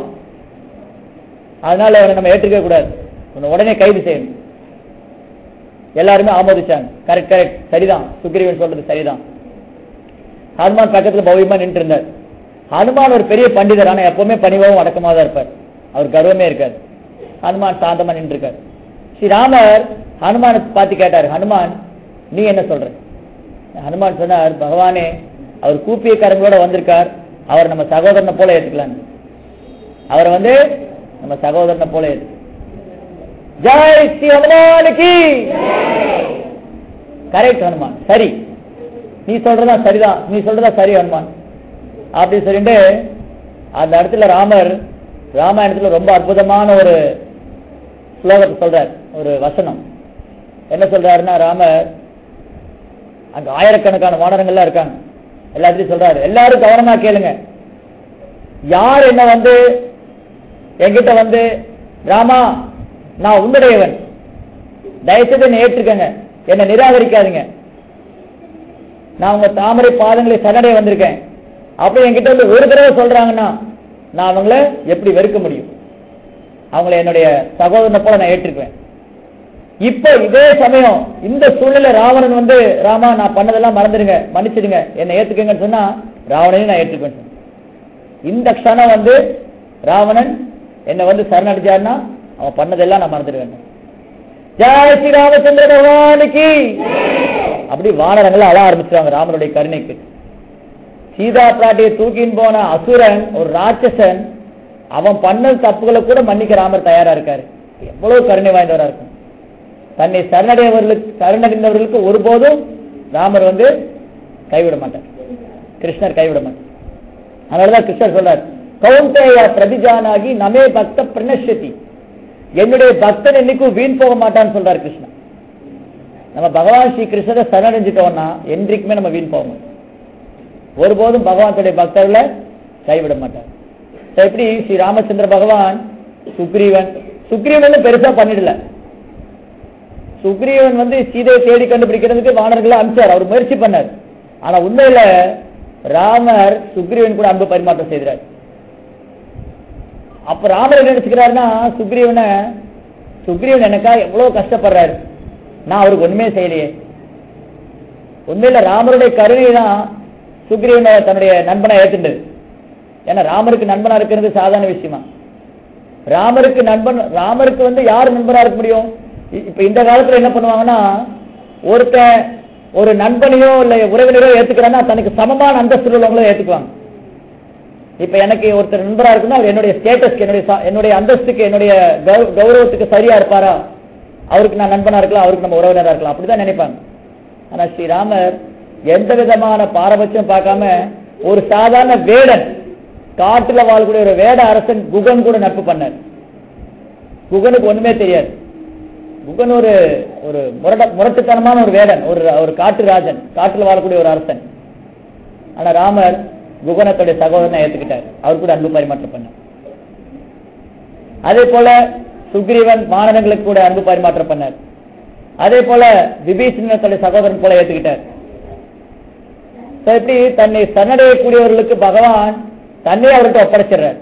அதனால அவனை நம்ம ஏற்றுக்க கூடாது, உடனே கைது செய்யணும். எல்லாருமே ஆமோதிச்சாங்க, கரெக்ட் கரெக்ட் சரிதான், சுக்ரீவன் சொல்றது சரிதான். ஹனுமான் பக்கத்துல பவ்யமா நின்று இருந்தார். ஹனுமான் ஒரு பெரிய பண்டிதர், ஆனா எப்பவுமே பணிவாகவும் அடக்கமாக தான் இருப்பார். அவர் கர்வமே இருக்காது. ஹனுமான் சாந்தமா நின்று இருக்காரு. ஸ்ரீராமர் ஹனுமானை பார்த்து கேட்டார், ஹனுமான் நீ என்ன சொல்ற? ஹனுமான் சொன்னார், பகவானே அவர் கூப்பிய கரங்களோட வந்திருக்கார், அவர் நம்ம சகோதரனை போல ஏற்றுக்கலாம். அவர் வந்து நம்ம சகோதரனை போல ஏற்று. ஜெய் ஸ்ரீ ஹனுமானுக்கு. கரெக்ட் ஹனுமான், சரி நீ சொல்றதா சரிதான், நீ சொல்றதா சரி ஹனுமான் அப்படி சொல்லிட்டு அந்த இடத்துல ராமர் ராமாயணத்துல ரொம்ப அற்புதமான ஒரு ஸ்லோகத்தை சொல்றார், ஒரு வசனம். என்ன சொல்றாருன்னா, ராமர் அங்க ஆயிரக்கணக்கான வானரங்கள்லாம் இருக்காங்க, எல்லாத்தையும் சொல்றாரு, எல்லாரும் கவனமா கேளுங்க. யார் என்ன வந்து என்கிட்ட வந்து ராமா நான் உன்னுடையவன், தயவுசெய்து என்னை ஏற்றுக்கங்க, என்னை நிராகரிக்காதீங்க, நான் உங்க தாமரை பாதங்களை சரணடைய வந்திருக்கேன் அப்படி என்கிட்ட வந்து ஒரு தடவை சொல்றாங்கன்னா நான் அவங்கள எப்படி வெறுக்க முடியும்? அவங்களை என்னுடைய சகோதரனை போல நான் ஏற்றுக்குவேன். இப்ப இதே சமயம் இந்த சூழ்நிலை ராவணன் வந்து ராமா நான் பண்ணதெல்லாம் மறந்துடுங்க, மன்னிச்சிடுங்க, என்னை ஏத்துக்கங்கன்னு சொன்னா ராவணனையும் நான் ஏற்றுக்குவேன். இந்த க்ஷணம் வந்து ராவணன் என்னை வந்து சரணடைஞ்சாருன்னா அவன் பண்ணதெல்லாம் நான் மறந்துடுவேன். ஜெய் ஸ்ரீ ராமச்சந்திர பகவானுக்கு. அப்படி வானரங்களை அழ ஆரம்பிச்சாங்க ராமனுடைய கருணைக்கு. சீதா பிராட்டியை தூக்கின்னு போன அசுரன், ஒரு ராட்சசன், அவன் பண்ண தப்புகளை கூட மன்னிக்க ராமர் தயாரா இருக்காரு. எவ்வளவு கருணை வாய்ந்தவரா இருக்கும். தன்னை சரணடையவர்களுக்கு சரணடைந்தவர்களுக்கு ஒருபோதும் ராமர் வந்து கைவிட மாட்டார், கிருஷ்ணர் கைவிட மாட்டார். அதனாலதான் கிருஷ்ணர் சொல்றார், கௌந்தேய பிரதிஜானாகி நமே பக்த பிரணஷதி, என்னுடைய பக்தன் என்னைக்கும் வீண் போக மாட்டான்னு சொல்றார் கிருஷ்ணன். நம்ம பகவான் ஸ்ரீ கிருஷ்ணரை சரணடைஞ்சிட்டோம்னா என்றைக்குமே நம்ம வீண் போக மாட்டோம், ஒருபோதும் பகவானுடைய பக்தர்களை கைவிட மாட்டார். எப்படி ஸ்ரீ ராமச்சந்திர பகவான் சுக்ரீவன் சுக்ரீவன் பெருசா பண்ணிடல. சுக்ரீவன் வந்து சீதையை தேடி கண்டுபிடிக்கிறதுக்கு வானர்களை அனுப்பிச்சார், அவர் முயற்சி பண்ணார். ஆனா உண்மையில ராமர் சுக்ரீவன் கூட அன்பு பரிமாற்றம் செய்தார். அப்ப ராமர் என்ன நினைச்சுக்கிறாருன்னா, சுக்ரீவனை சுக்ரீவன் எனக்கா எவ்வளவு கஷ்டப்படுறாரு, நான் அவருக்கு ஒண்ணுமே செய்யலையே. உண்மையில ராமருடைய கருணை தான் சுக்ரீவனை தன்னுடைய நண்பனா ஏற்றுண்டது. ஏன்னா ராமருக்கு நண்பனா இருக்கிறது சாதாரண விஷயமா? ராமருக்கு நண்பன், ராமருக்கு வந்து யார் நண்பனா இருக்க முடியும்? இப்ப இந்த காலத்துல என்ன பண்ணுவாங்கன்னா, ஒருத்த ஒரு நண்பனையோ இல்ல உறவினரோ ஏத்துக்கிறான்னா தனக்கு சமமான அந்தஸ்து உள்ளவங்களோ ஏத்துக்குவாங்க. இப்ப எனக்கு ஒருத்தர் நண்பரா இருக்குன்னா அவர் என்னுடைய ஸ்டேட்டஸ்க்கு, என்னுடைய என்னுடைய அந்தஸ்துக்கு, என்னுடைய கௌரவத்துக்கு சரியா இருப்பாரா, அவருக்கு நான் நண்பனா இருக்கலாம், அவருக்கு நம்ம உறவினரா இருக்கலாம், அப்படிதான் நினைப்பாங்க. ஆனா ஸ்ரீராமர் எந்த விதமான பாரபட்சம் பார்க்காம ஒரு சாதாரண வேடன், காட்டுல வாழக்கூடிய ஒரு வேட அரசன் குகன் கூட நட்பு பண்ணார். குகனுக்கு ஒண்ணுமே தெரியாது. குகன் ஒரு ஒரு முரட முரட்டுத்தனமான ஒரு வேடன், ஒரு ஒரு காட்டு ராஜன், காட்டுல வாழக்கூடிய ஒரு அரசன். ஆனா ராமர் குகனத்துடைய சகோதரனை ஏத்துக்கிட்டார், அவர் கூட அன்பு பரிமாற்றம் பண்ணார். அதே போல சுக்ரீவன் வானரங்களுக்கு கூட அன்பு பரிமாற்றம் பண்ணார். அதே போல விபீஷணனுடைய சகோதரன் போல ஏத்துக்கிட்டார். எப்படி தன்னை சரணடையக்கூடியவர்களுக்கு பகவான் தன்னை அவர்கிட்ட ஒப்படைச்சிடுறார்.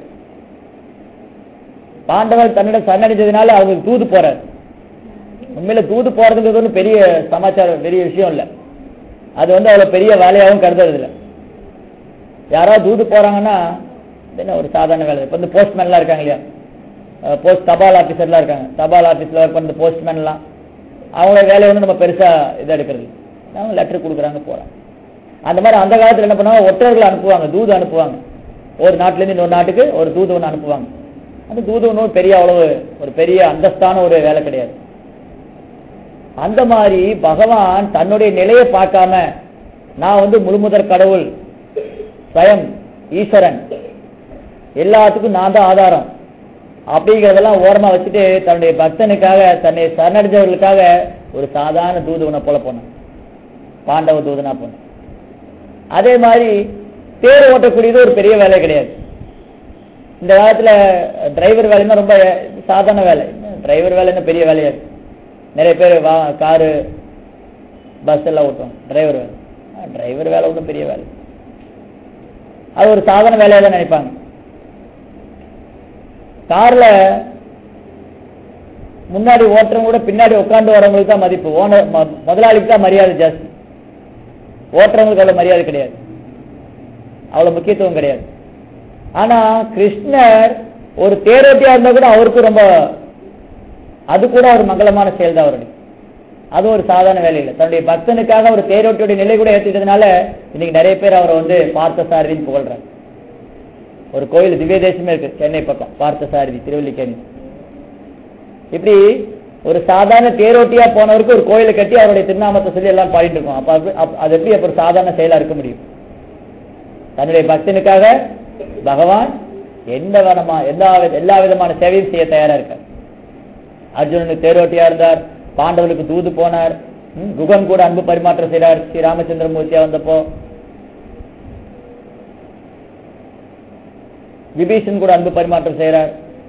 பாண்டவர் தன்னிடம் சரணடைஞ்சதுனால அவங்களுக்கு தூது போறார். உண்மையில தூது போறதுங்கிறது ஒன்றும் பெரிய சமாச்சாரம், பெரிய விஷயம் இல்லை. அது வந்து அவ்வளவு பெரிய வேலையாகவும் கருதுறது இல்லை. யாராவது தூது போறாங்கன்னா என்ன ஒரு சாதாரண வேலை. இப்ப இந்த போஸ்ட்மேன் எல்லாம் இருக்காங்க இல்லையா, போஸ்ட் தபால் ஆபீசர்லாம் இருக்காங்க, தபால் ஆபீஸ்ல ஒர்க் பண்ண போஸ்ட்மேன் எல்லாம் அவங்களோட வேலையை வந்து நம்ம பெருசா இதை எடுக்கிறது, அவங்க லெட்டர் கொடுக்குறாங்க போறாங்க. அந்த மாதிரி அந்த காலத்துல என்ன பண்ணுவாங்க, ஒற்றர்களை அனுப்புவாங்க, தூது அனுப்புவாங்க. ஒரு நாட்டுல இருந்து இன்னொரு நாட்டுக்கு ஒரு தூது ஒன்று அனுப்புவாங்க. அந்த தூது ஒன்றும் பெரிய அவ்வளவு ஒரு பெரிய அந்தஸ்தான ஒரு வேலை கிடையாது. அந்த மாதிரி பகவான் தன்னுடைய நிலையை பார்க்காம, நான் வந்து முழுமுதற் கடவுள், ஸ்வயம் ஈஸ்வரன், எல்லாத்துக்கும் நான் தான் ஆதாரம் அப்படிங்கிறதெல்லாம் ஓரமா வச்சுட்டு தன்னுடைய பக்தனுக்காக, தன்னை சரணடைஞ்சவர்களுக்காக ஒரு சாதாரண தூதுவனை போல போனான், பாண்டவ தூதனா போனான். அதே மாதிரி தேர் ஓட்டக்கூடியது ஒரு பெரிய வேலை கிடையாது. இந்த காலத்துல டிரைவர் வேலைன்னா ரொம்ப சாதாரண வேலை. டிரைவர் வேலைன்னா பெரிய வேலையாது. நிறைய பேர் வா காரு பஸ் எல்லாம் ஓட்டுவாங்க. டிரைவர் வேலை டிரைவர் வேலை ஒன்றும் பெரிய வேலை, அது ஒரு சாதாரண வேலையா தான் நினைப்பாங்க. கார்ல முன்னாடி ஓட்டுறவங்க கூட பின்னாடி உட்காந்து வரவங்களுக்கு தான் மதிப்பு, ஓனர் முதலாளிக்கு தான் மரியாதை ஜாஸ்தி. ஓட்டுறவங்களுக்கு அவ்வளவு மரியாதை கிடையாது, அவ்வளவு முக்கியத்துவம் கிடையாது. ஆனா கிருஷ்ணர் ஒரு தேரோட்டியா இருந்தா கூட அவருக்கு ரொம்ப, அது கூட ஒரு மங்களமான செயல் தான் அவருடைய. அது ஒரு சாதாரண வேலை இல்லை. தன்னுடைய பக்தனுக்காக ஒரு தேரோட்டியோட நிலை கூட ஏற்றிட்டதுனால இன்னைக்கு நிறைய பேர் அவரை வந்து பார்த்தசாரதின்னு புகழ்றாங்க. ஒரு கோயில் திவ்ய தேசமே இருக்கு சென்னை பக்கம், பார்த்தசாரதி திருவல்லிக்கேணி. இப்படி ஒரு சாதாரண தேரோட்டியா போனவருக்கு ஒரு கோயிலை கட்டி அவருடைய திருநாமத்தை சொல்லி எல்லாம் பாடிட்டு இருக்கோம். அப்ப அது எப்படி அப்ப ஒரு சாதாரண செயலா இருக்க முடியும்? தன்னுடைய பக்தனுக்காக பகவான் எந்த விதமா எல்லா எல்லா விதமான சேவையும் செய்ய தயாரா இருக்கார். அர்ஜுனனுக்கு தேரோட்டியா இருந்தார், பாண்டவர்களுக்கு தூது போனார், குகன் கூட அன்பு பரிமாற்றம் செய்தார் ஸ்ரீ ராமச்சந்திரமூர்த்தியா வந்தப்போ. விபீஷன் கூட அன்பு பரிமாற்றம் செய்யறார்.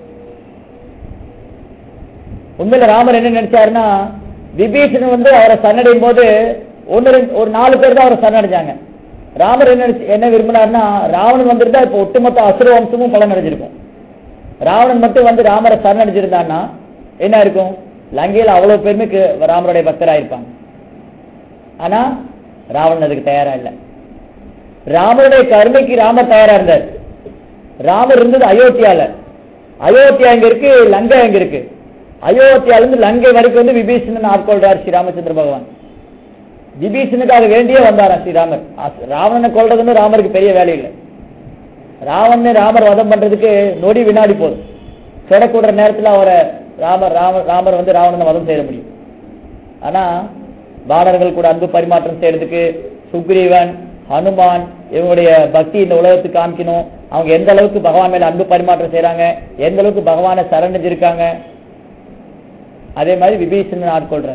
உண்மையில ராமர் என்ன நினைச்சாருன்னா, விபீஷன் வந்து அவரை சரணடையும் போது ஒன்னு ஒரு நாலு பேர் தான் அவரை சரணடைஞ்சாங்க. ராமர் என்ன என்ன விரும்பினார்னா, ராவணன் வந்திருந்தா இப்ப ஒட்டுமொத்த அசுர வம்சமும் பலன் அடைஞ்சிருக்கும். ராவணன் மட்டும் வந்து ராமரை சரணடைஞ்சிருந்தான்னா என்ன இருக்கும்? லங்கையில் அவ்வளவு பேருமே ராமருடைய பக்தராயிருப்பாங்க. ஆனா ராவணன் அதுக்கு தயாரா இல்லை. ராமருடைய கருணைக்கு ராமர் தயாரா இருந்தார். ராமர் இருந்தது அயோத்தியால. அயோத்தியா எங்க இருக்கு, லங்கை எங்க இருக்கு? அயோத்தியால இருந்து லங்கை வரைக்கும் வந்து விபீஷணன் ஆட்கொள்றார் ஸ்ரீ ராமச்சந்திர பகவான். விபீஷனுக்காக வேண்டியே வந்தாரா ஸ்ரீராமர். ராவணனை கொள்றதுன்னு ராமருக்கு பெரிய வேலை இல்லை. ராவணனை ராமர் வதம் பண்றதுக்கு நொடி வினாடி போதும். சொடக்கூடுற நேரத்தில் அவரை ராமர் ராமர் ராமர் வந்து ராவணனை வதம் செய்ய முடியும். ஆனா பாடர்கள் கூட அன்பு பரிமாற்றம் செய்யறதுக்கு சுக்ரீவன், ஹனுமான் இவங்களுடைய பக்தி இந்த உலகத்துக்கு காமிக்கணும். அவங்க எந்த அளவுக்கு பகவான் மேல அன்பு பரிமாற்றம் செய்யறாங்க, எந்த அளவுக்கு பகவானை சரணடைஞ்சிருக்காங்க. அதே மாதிரி விபீஷணன் ஆட்கொள்ற.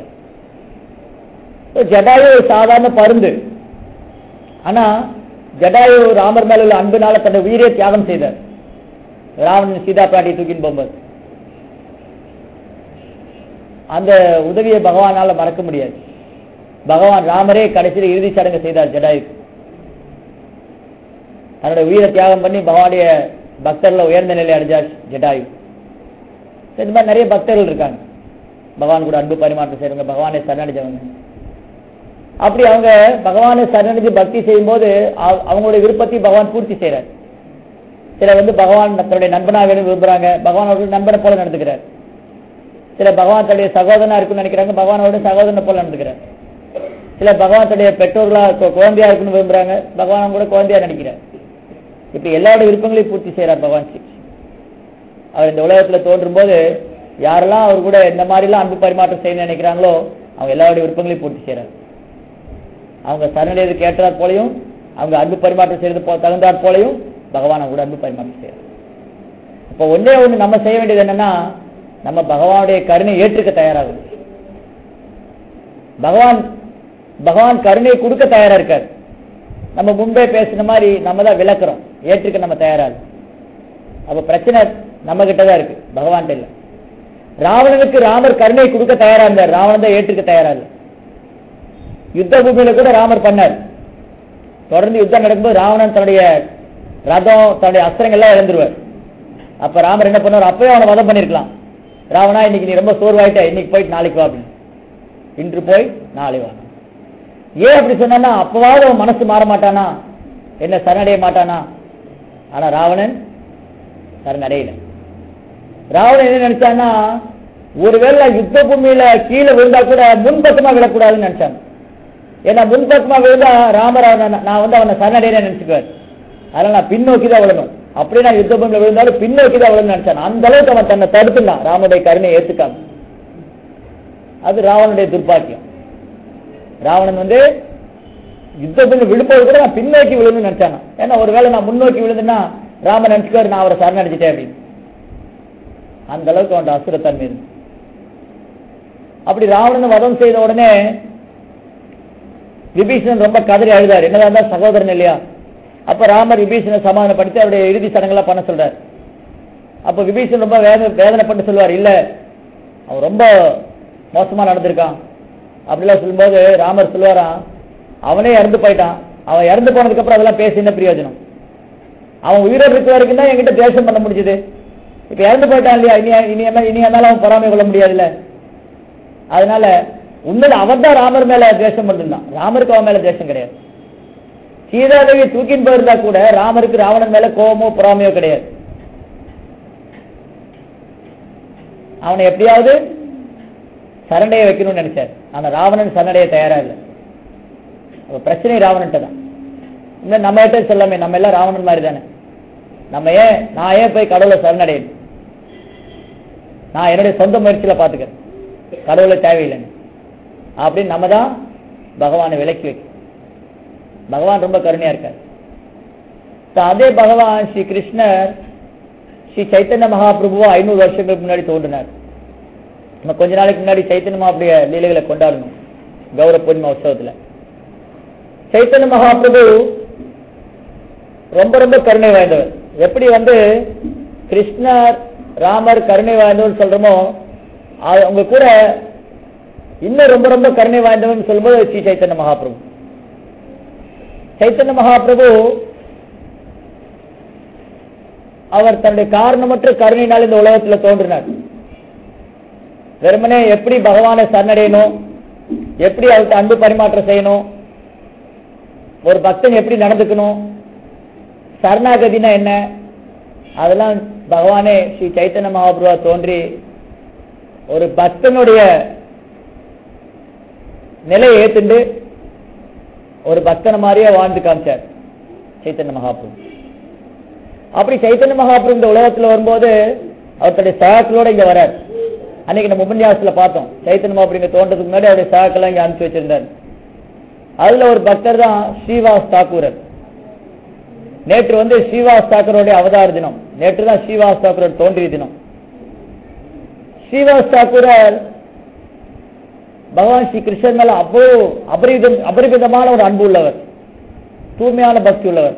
ஜடாயு ஒரு சாதாரண பருந்து. ஆனா ஜடாயு ராமர் மேல உள்ள அன்புனால தன்னுடைய உயிரை தியாகம் செய்தார். ராவணன் சீதா பிராட்டியை தூக்கின்னு போகும்போது அந்த உதவியை பகவானால மறக்க முடியாது. பகவான் ராமரே கடைசியில் இறுதி சடங்கு செய்தார் ஜடாயு. தன்னுடைய உயிரை தியாகம் பண்ணி பகவானுடைய பக்தர்ல உயர்ந்த நிலை அடைஞ்சார் ஜடாயு. இந்த மாதிரி நிறைய பக்தர்கள் இருக்காங்க, பகவான் கூட அன்பு பரிமாற்றம் செய்யறவங்க, பகவானை சரணடைஞ்சவங்க. அப்படி அவங்க பகவானை சரணடைஞ்சு பக்தி செய்யும் போது அவங்களுடைய விருப்பத்தை பகவான் பூர்த்தி செய்யறார். சில வந்து பகவான் தன்னுடைய நண்பனா வேணும் விரும்புறாங்க, பகவான் அவர்கள் நண்பனை போல நடந்துக்கிறார். சில பகவான் தன்னுடைய சகோதரனா இருக்குன்னு நினைக்கிறாங்க, பகவான் அவருடைய சகோதரனை போல நடந்துக்கிறார். சில பகவான் தன்னுடைய பெற்றோர்களா குழந்தையா இருக்குன்னு விரும்புறாங்க, பகவான் கூட குழந்தையா நடிக்கிறார். இப்படி எல்லாருடைய விருப்பங்களையும் பூர்த்தி செய்யறார் பகவான் ஸ்ரீ. அவர் இந்த உலகத்துல தோன்றும் போது யாரெல்லாம் அவர் கூட இந்த மாதிரி எல்லாம் அன்பு பரிமாற்றம் செய்ய நினைக்கிறாங்களோ அவங்க எல்லாருடைய விருப்பங்களையும் பூர்த்தி செய்யறாரு. அவங்க சரணடையதுக்கு ஏற்றாற் போலையும் அவங்க அன்பு பரிமாற்றம் செய்யறது போ தகுந்தாற் போலையும் பகவான் அவங்க கூட அன்பு பரிமாற்றம் செய்யறாரு. இப்போ ஒன்னே ஒண்ணு நம்ம செய்ய வேண்டியது என்னன்னா, நம்ம பகவானுடைய கருணை ஏற்றுக்க தயாராகும். பகவான் பகவான் கருணை கொடுக்க தயாரா இருக்காரு. நம்ம முன்பே பேசின மாதிரி நம்ம தான் விளக்குறோம், ஏற்றுக்க நம்ம தயாராகு. அப்ப பிரச்சனை நம்ம கிட்டதான் இருக்கு, பகவான் இல்ல. ராவணனுக்கு ராமர் கருணை கொடுக்க தயாரா இருந்தார், ராவணன் தான் ஏற்றுக்க தயாரா இல்லை. யுத்த பூமியில கூட ராமர் பண்ணார். தொடர்ந்து யுத்தம் நடக்கும்போது ராவணன் தன்னுடைய ரதம் தன்னுடைய அஸ்திரங்கள்லாம் இழந்துருவார். அப்ப ராமர் என்ன பண்ணுவார், அப்பவே அவனை வதம் பண்ணிருக்கலாம். ராவணா இன்னைக்கு நீ ரொம்ப சோர்வாயிட்ட, இன்னைக்கு போயிட்டு நாளைக்கு வா அப்படின்னு. இன்று போய் நாளை வா. ஏன் அப்படி சொன்னா, அப்பவாவது அவன் மனசு மாற மாட்டானா, என்ன சரணடைய மாட்டானா? ஆனா ராவணன் சரணடையில. ராவணன் என்ன நினைச்சான்னா, ஒருவேளை யுத்த பூமியில கீழே விழுந்தா கூட முன்பக்கமா விழக்கூடாதுன்னு நினைச்சான். ஏன்னா முன்பக்கமா விழுந்தா ராமர் நான் வந்து அவனை சரணடையில நினைச்சுக்குவார். அதனால நான் பின்னோக்கிதான் விழணும், அப்படியே நான் யுத்த பூமியில விழுந்தாலும் பின்னோக்கிதான் விழணும்னு நினைச்சான். அந்த அளவுக்கு அவன் தன்னை தடுத்துட்டான் ராமனுடைய கருணையை ஏத்துக்காம. அது ராவனுடைய துர்பாக்கியம். ராவணன் வந்து யுத்த பூமி விழுப்பது கூட நான் பின்னோக்கி விழுன்னு நினைச்சானா. ஏன்னா ஒருவேளை நான் முன்னோக்கி விழுந்துன்னா ராமன் நினைச்சுக்காரு நான் அவரை சரணடைஞ்சிட்டேன் அப்படின்னு. அந்த அளவுக்கு அவன் அசுரத்தன்மை இருந்து. அப்படி ராவணன் வதம் செய்த உடனே விபீஷணன் ரொம்ப கதறி அழுதார். என்னதான் சகோதரன் இல்லையா? அப்ப ராமர் விபீஷணனை சமாதானப்படுத்தி அவருடைய இறுதி சடங்கெல்லாம் பண்ண சொல்றார். அப்ப விபீஷணன் ரொம்ப வேதனை வேதனைப்பட்டு சொல்வார், இல்ல அவன் ரொம்ப மோசமா நடந்திருக்கான் அப்படிலாம் சொல்லும்போது ராமர் சொல்லுவாராம், அவனே இறந்து போயிட்டான், அவன் இறந்து போனதுக்கு அப்புறம் அதெல்லாம் பேசி என்ன பிரயோஜனம்? அவன் உயிரோடு இருக்க வரைக்கும் தான் என்கிட்ட தேசம் பண்ண முடிஞ்சது. இப்ப இறந்து போயிட்டான் இல்லையா, இனி இனி இனி என்னால அவன் பொறாமை கொள்ள முடியாதுல்ல. அதனால உண்மையில அவன் தான் ராமர் மேல தேசம் பண்ணிருந்தான், ராமருக்கு அவன் மேல தேசம் கிடையாது. சீதாதேவி தூக்கின்னு போயிருந்தா கூட ராமருக்கு ராவணன் மேல கோபமோ பொறாமையோ கிடையாது. அவனை எப்படியாவது சரண்டைய வைக்கணும்னு நினைச்சார். ஆனா ராவணன் சரண்டைய தயாரா இல்லை. பிரச்சனை ராவணன் தான். இன்னும் நம்ம கிட்ட சொல்லாமே, நம்ம எல்லாம் ராவணன் மாதிரி தானே. நம்ம ஏன் நான் ஏன் போய் கடவுளை சரணடையணும், நான் என்னுடைய சொந்த முயற்சியில பாத்துக்கிறேன், கடவுளை தேவையில்லைன்னு அப்படின்னு நம்ம தான் பகவானை விலக்கி வைக்க. பகவான் ரொம்ப கருணையா இருக்கார். அதே பகவான் ஸ்ரீ கிருஷ்ணர் ஸ்ரீ சைத்தன்ய மகாபிரபுவா ஐநூறு வருஷங்களுக்கு முன்னாடி தோன்றினார். நம்ம கொஞ்ச நாளைக்கு முன்னாடி சைத்தன்ய மகாபிரிய லீலைகளை கொண்டாடணும் கௌரவ பூர்ணிமா உற்சவத்துல. சைத்தன்ய மகாபிரபு ரொம்ப ரொம்ப கருணை வாய்ந்தவர். எப்படி வந்து கிருஷ்ணர் ராமர் கருணை வாய்ந்தவர் சொல்றோமோ, அவங்க கூட இன்னும் ரொம்ப ரொம்ப கருணை வாய்ந்தவன் சொல்லும்போது ஸ்ரீ சைத்தன்ய மகாபிரபு. சைத்தன்ய மகாபிரபு அவர் தன்னுடைய காரணமற்ற கருணையினால் இந்த உலகத்தில் தோன்றினார். வெறுமனே எப்படி பகவானை சரணடையணும், எப்படி அவருக்கு அன்பு பரிமாற்றம் செய்யணும், ஒரு பக்தன் எப்படி நடந்துக்கணும், சரணாகதினா என்ன, அதெல்லாம் பகவானே ஸ்ரீ சைத்தன்ய மகாபிரபுவா தோன்றி ஒரு பக்தனுடைய நிலையை ஏத்துண்டு ஒரு பக்தனை மாதிரியே வாழ்ந்து காமிச்சார் சைத்தன்ய மகாபிரபு. அப்படி சைத்தன்ய மகாபிரபு இந்த உலகத்துல வரும்போது அவர் தன்னுடைய சகாக்களோட இங்க வரார். அன்னைக்கு நம்ம உபன்யாசத்துல பார்த்தோம், சைத்தன்ய மகாபிரபு இங்க தோன்றதுக்கு முன்னாடி அவருடைய சகாக்கள் இங்க அனுப்பிச்சு வச்சிருந்தார். அதுல ஒரு பக்தர் தான் ஸ்ரீவாஸ் தாக்கூரர். நேற்று வந்து ஸ்ரீவாஸ் தாக்கூரோடைய அவதார தினம். நேற்று தான் ஸ்ரீவாஸ் தாக்கூரர் தோன்றிய தினம். ஸ்ரீவாஸ் தாக்கூரர் பகவான் ஸ்ரீ கிருஷ்ணன் மேல அவ்வளவு அபரிதம் அபரிமிதமான ஒரு அன்பு உள்ளவர், தூய்மையான பக்தி உள்ளவர்,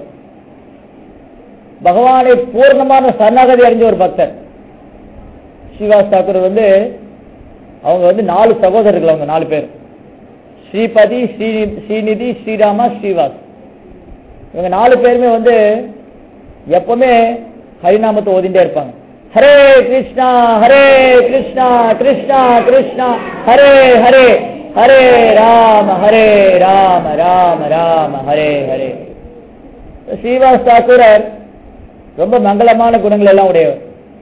பகவானை பூர்ணமான சரணாகதி அடைஞ்ச ஒரு பக்தர். ஸ்ரீவாஸ் தாக்கூர் வந்து அவங்க வந்து நாலு சகோதரர்கள், அவங்க நாலு பேர், ஸ்ரீபதி, ஸ்ரீ ஸ்ரீநிதி, ஸ்ரீராமா, ஸ்ரீவாஸ். இவங்க நாலு பேருமே வந்து எப்பவுமே ஹரிநாமத்தை ஓதிண்டே இருப்பாங்க. ஹரே கிருஷ்ணா ஹரே கிருஷ்ணா கிருஷ்ணா கிருஷ்ணா ஹரே ஹரே ஹரே ராம ஹரே ராம ராம ராம ஹரே ஹரே. ஸ்ரீவாஸ் தாக்கூரர் ரொம்ப மங்களமான குணங்கள் எல்லாம் உடையவர்.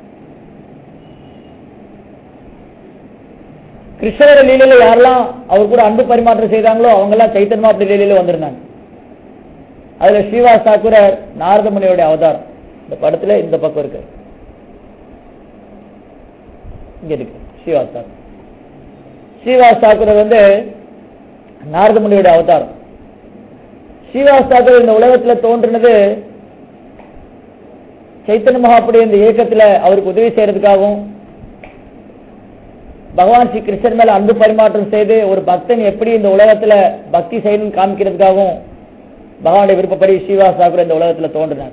கிருஷ்ணரோட லீலையில யாரெல்லாம் அவர் கூட அன்பு பரிமாற்றம் செய்தாங்களோ அவங்க எல்லாம் சைத்தன்ய மகாபிரபு லீலையில வந்திருந்தாங்க. அதுல ஸ்ரீவாஸ் தாக்கூரர் நாரத முனியோட அவதாரம். இந்த படத்துல இந்த பக்கம் இருக்கு, இங்க இருக்கு ஸ்ரீவாஸ் தாக்கூர். ஸ்ரீவாஸ் தாக்கூரர் வந்து நாரத முனியோட அவதாரம். ஸ்ரீவாஸ் தாக்கூர் இந்த உலகத்துல தோன்றினது சைத்தன்ய மகாபிரபு இந்த இயக்கத்துல அவருக்கு உதவி செய்யறதுக்காகவும், பகவான் ஸ்ரீ கிருஷ்ணன் மேல அன்பு பரிமாற்றம் செய்து ஒரு பக்தன் எப்படி இந்த உலகத்துல பக்தி செய்யணும்னு காமிக்கிறதுக்காகவும் பகவானுடைய விருப்பப்படி ஸ்ரீவாஸ் தாக்கூர் இந்த உலகத்துல தோன்றினார்.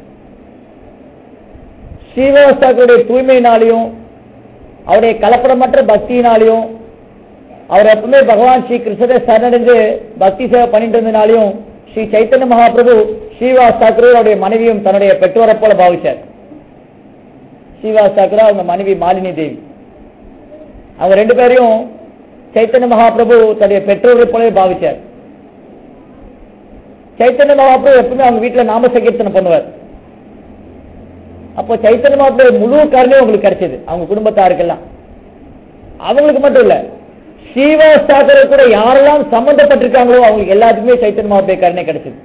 ஸ்ரீவாஸ் தாக்கூருடைய தூய்மையினாலையும் அவருடைய கலப்படமற்ற பக்தியினாலையும் அவர் எப்பவுமே பகவான் ஸ்ரீ கிருஷ்ணரை சரணடைந்து பக்தி சேவை பண்ணிட்டு இருந்தனாலையும் ஸ்ரீ சைத்தன்ய மகாபிரபு ஸ்ரீவாஸ் தாக்கூர் அவருடைய மனைவியும் தன்னுடைய பெற்றோரை போல பாவிச்சார். ஸ்ரீவாஸ் தாக்கூர் அவங்க மனைவி மாலினி தேவி, அவங்க ரெண்டு பேரையும் சைத்தன்ய மகாபிரபு தன்னுடைய பெற்றோரை போல பாவிச்சார். சைத்தன்ய மகாபிரபு எப்பவுமே அவங்க வீட்டுல நாம சங்கீர்த்தனை பண்ணுவார். அப்போ சைத்தன்ய மகாபிரபு முழு கருணையும் உங்களுக்கு கிடைச்சது அவங்க குடும்பத்தாருக்கெல்லாம். அவங்களுக்கு மட்டும் இல்ல, ஸ்ரீவாஸ் தாக்கூர் கூட யாரெல்லாம் சம்பந்தப்பட்டிருக்காங்களோ அவங்களுக்கு எல்லாத்துக்குமே சைத்தன்ய மகாபிரபு கருணை கிடைச்சது.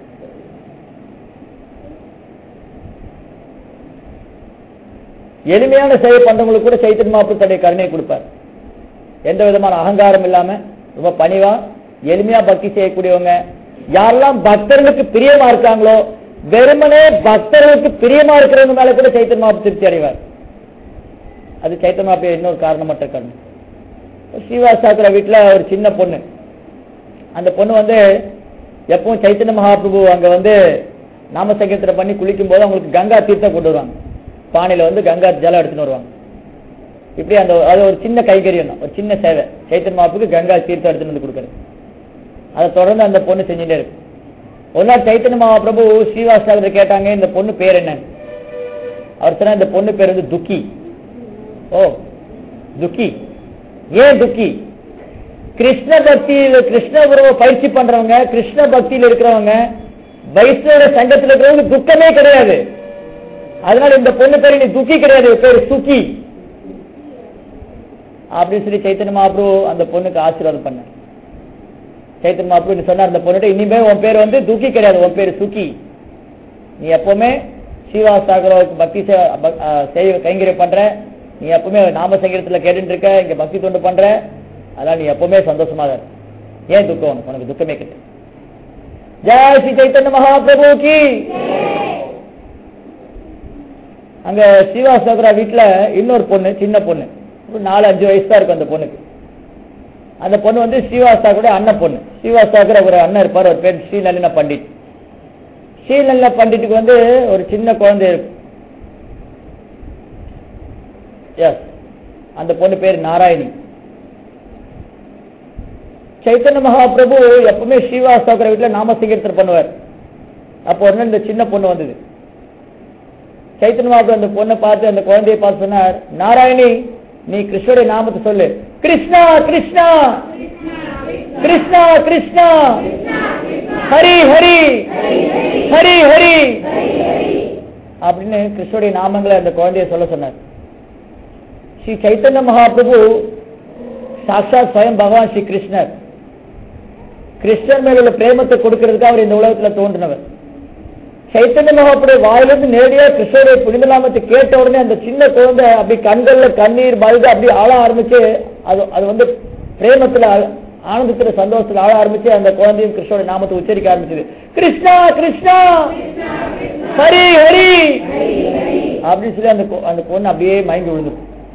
எளிமையான சேவை பண்றவங்களுக்கு கூட சைத்தன்ய மகாபிரபு தன்னுடைய கருணையை கொடுப்பார். எந்த விதமான அகங்காரம் இல்லாம ரொம்ப பணிவா எளிமையா பக்தி செய்யக்கூடியவங்க, யாரெல்லாம் பக்தர்களுக்கு பிரியமா இருக்காங்களோ, வெறுமனே பக்தர்களுக்கு பிரியமா இருக்கிறவங்க மேல கூட சைத்தன்ய மகாபிரபு திருப்தி அடைவார். அது சைத்தன்ய மகாபிரபு இன்னொரு காரணமற்ற கருணை. ஸ்ரீவாஸ் தாக்கூர் வீட்டுல ஒரு சின்ன பொண்ணு, அந்த பொண்ணு வந்து எப்பவும் சைத்தன்ய மகாபிரபு அங்க வந்து நாம சங்கீர்த்தனை பண்ணி குளிக்கும் போது அவங்களுக்கு கங்கா தீர்த்தம் கொண்டு வருவாங்க. பானையில வந்து கங்கா ஜலம் எடுத்துன்னு வருவாங்க. இப்படி அந்த அது ஒரு சின்ன கைகரியம் தான், ஒரு சின்ன சேவை. சைத்தன்ய மகாபிரபுக்கு கங்கா தீர்த்தம் எடுத்துன்னு வந்து கொடுக்குறது. அதை தொடர்ந்து அந்த பொண்ணு செஞ்சுட்டே இருக்கு. ஒரு நாள் சைத்தன்ய மகாபிரபு ஸ்ரீவாஸ் தாக்கூர் கேட்டாங்க, இந்த பொண்ணு பேர் என்ன? அவர் சொன்னா இந்த பொண்ணு பேர் வந்து துக்கி. ஓ துக்கி, ஏன் துக்கி? கிருஷ்ண பக்தியில் கிருஷ்ண உறவை பயிற்சி பண்றவங்க, கிருஷ்ண பக்தியில் இருக்கிறவங்க வைஷ்ணவ சங்கத்தில் இருக்கிறவங்க துக்கமே கிடையாது. அதனால இந்த பொண்ணு பேரு நீ துக்கி கிடையாது, பேரு சுக்கி அப்படின்னு சொல்லி சைத்தன்ய மகாபிரபு அந்த பொண்ணுக்கு ஆசீர்வாதம் பண்ண. சைத்தன்ய மகாபிரபு சொன்னார் அந்த பொண்ணுகிட்ட, இனிமே உன் பேர் வந்து துக்கி கிடையாது, உன் பேரு சுக்கி. நீ எப்பவுமே ஸ்ரீவாசாகருக்கு பக்தி சேவை கைங்கரியம் பண்ற, நீ எப்பவுமே நாம சங்கீதத்துல கேட்டு இருக்க, இங்க பக்தி தொண்டு பண்ற, அதனால நீ எப்பவுமே சந்தோஷமா இரு. ஏன் துக்கம்? உனக்கு துக்கமே கிடையாது. ஜெய் ஸ்ரீ சைத்தன்ய மகாபிரபு கி. அங்க ஸ்ரீவாசாகரா வீட்டுல இன்னொரு பொண்ணு, சின்ன பொண்ணு, நாலு அஞ்சு வயசு தான் இருக்கும் அந்த பொண்ணுக்கு. அந்த பொண்ணு வந்து ஸ்ரீவாசாகருடைய அண்ணன் பொண்ணு. ஸ்ரீவாசாகர் ஒரு அண்ணன் இருப்பார், ஒரு பேர் ஸ்ரீநலின பண்டிட். ஸ்ரீநலின பண்டிட்டுக்கு வந்து ஒரு சின்ன குழந்தை இருக்கு. அந்த பொண்ணு பேர் நாராயணி. சைத்தன்ய மகாபிரபு எப்பவுமே ஸ்ரீவாசாகர வீட்டுல நாம சங்கீர்த்தனை பண்ணுவார். அப்போ ஒரு இந்த சின்ன பொண்ணு வந்தது. சைத்தன்ய மகாபிரபு அந்த பொண்ணை பார்த்து, அந்த குழந்தையை பார்த்து சொன்னார், நாராயணி நீ கிருஷ்ணருடைய நாமத்தை சொல்லு. கிருஷ்ணா கிருஷ்ணா கிருஷ்ணா கிருஷ்ணா ஹரி ஹரி ஹரி ஹரி அப்படின்னு கிருஷ்ணருடைய நாமங்களை அந்த குழந்தைய சொல்ல சொன்னார். ஸ்ரீ சைத்தன்ய மகாபிரபு சாட்சாத் ஸ்வயம் பகவான் ஸ்ரீ கிருஷ்ணர். கிருஷ்ணர் மேல உள்ள பிரேமத்தை கொடுக்கிறதுக்கு அவர் இந்த உலகத்துல தோன்றினவர். சைத்தன்ய மகாபுடைய வாயிலிருந்து நேரடியா கிருஷ்ணருடைய புனித நாமத்தை கேட்ட உடனே அந்த சின்ன குழந்தை அப்படி கண்கள்ல கண்ணீர் மல்க அப்படி ஆள ஆரம்பிச்சு, அது அது வந்து பிரேமத்துல ஆனந்தத்துல சந்தோஷத்துல ஆள ஆரம்பிச்சு அந்த குழந்தையும் கிருஷ்ணருடைய நாமத்தை உச்சரிக்க ஆரம்பிச்சது. கிருஷ்ணா கிருஷ்ணா ஹரி ஹரி அப்படின்னு சொல்லி அந்த அந்த பொண்ணு அப்படியே மயங்கி விழுந்து.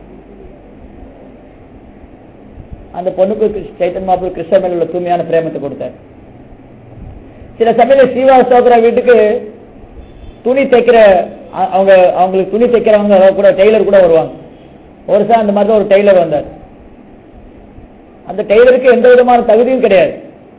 அந்த பொண்ணுக்கு சைத்தன்ய மகாபுரு கிருஷ்ணர் மேல உள்ள தூய்மையான பிரேமத்தை கொடுத்தார். சில சமயம் ஸ்ரீவாசாகரா வீட்டுக்கு துணி தைக்கிற அவங்க அவங்களுக்கு துணி தைக்கிறவங்க கூட டெய்லர் கூட வருவாங்க. ஒரு சார் அந்த மாதிரி ஒரு டெய்லர் வந்தார். அந்த டெய்லருக்கு எந்த விதமான தகுதியும் கிடையாது.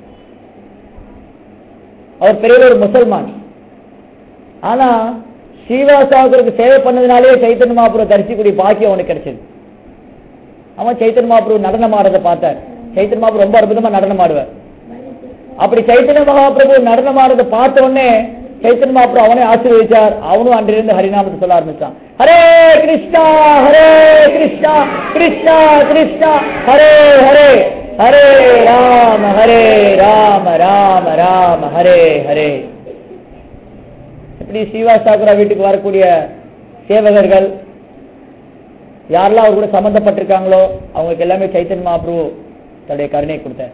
அவர் பெரிய ஒரு முசல்மான். ஆனா ஸ்ரீவாசாகருக்கு சேவை பண்ணதுனாலே சைத்தன்ய மகாபுரு தரிசிக்கூடிய பாக்கியம் அவனுக்கு கிடைச்சது. அவன் சைத்தன்ய மகாபுரு நடனம் ஆடுறதை பார்த்தார். சைத்தன்ய மகாபுரு ரொம்ப அற்புதமா நடனம் ஆடுவார். அப்படி சைத்தன்ய மகாபிரபு நடனம் ஆடுறதை பார்த்த உடனே சைத்தன்ய மகாபிரபு அவனை ஆசீர்வதிச்சார். அவனும் அன்றிலிருந்து ஹரிநாமத்தை சொல்ல ஆரம்பிச்சான். ஹரே கிருஷ்ணா ஹரே கிருஷ்ணா கிருஷ்ணா கிருஷ்ணா ஹரே ஹரே ஹரே ராம ஹரே ராம ராம ராம ஹரே ஹரே. இப்படி ஸ்ரீவாசாகரா வீட்டுக்கு வரக்கூடிய சேவகர்கள் யாரெல்லாம் அவர் கூட சம்பந்தப்பட்டிருக்காங்களோ அவங்களுக்கு எல்லாமே சைத்தன்ய மகாபிரபு தன்னுடைய கருணையை கொடுத்தார்.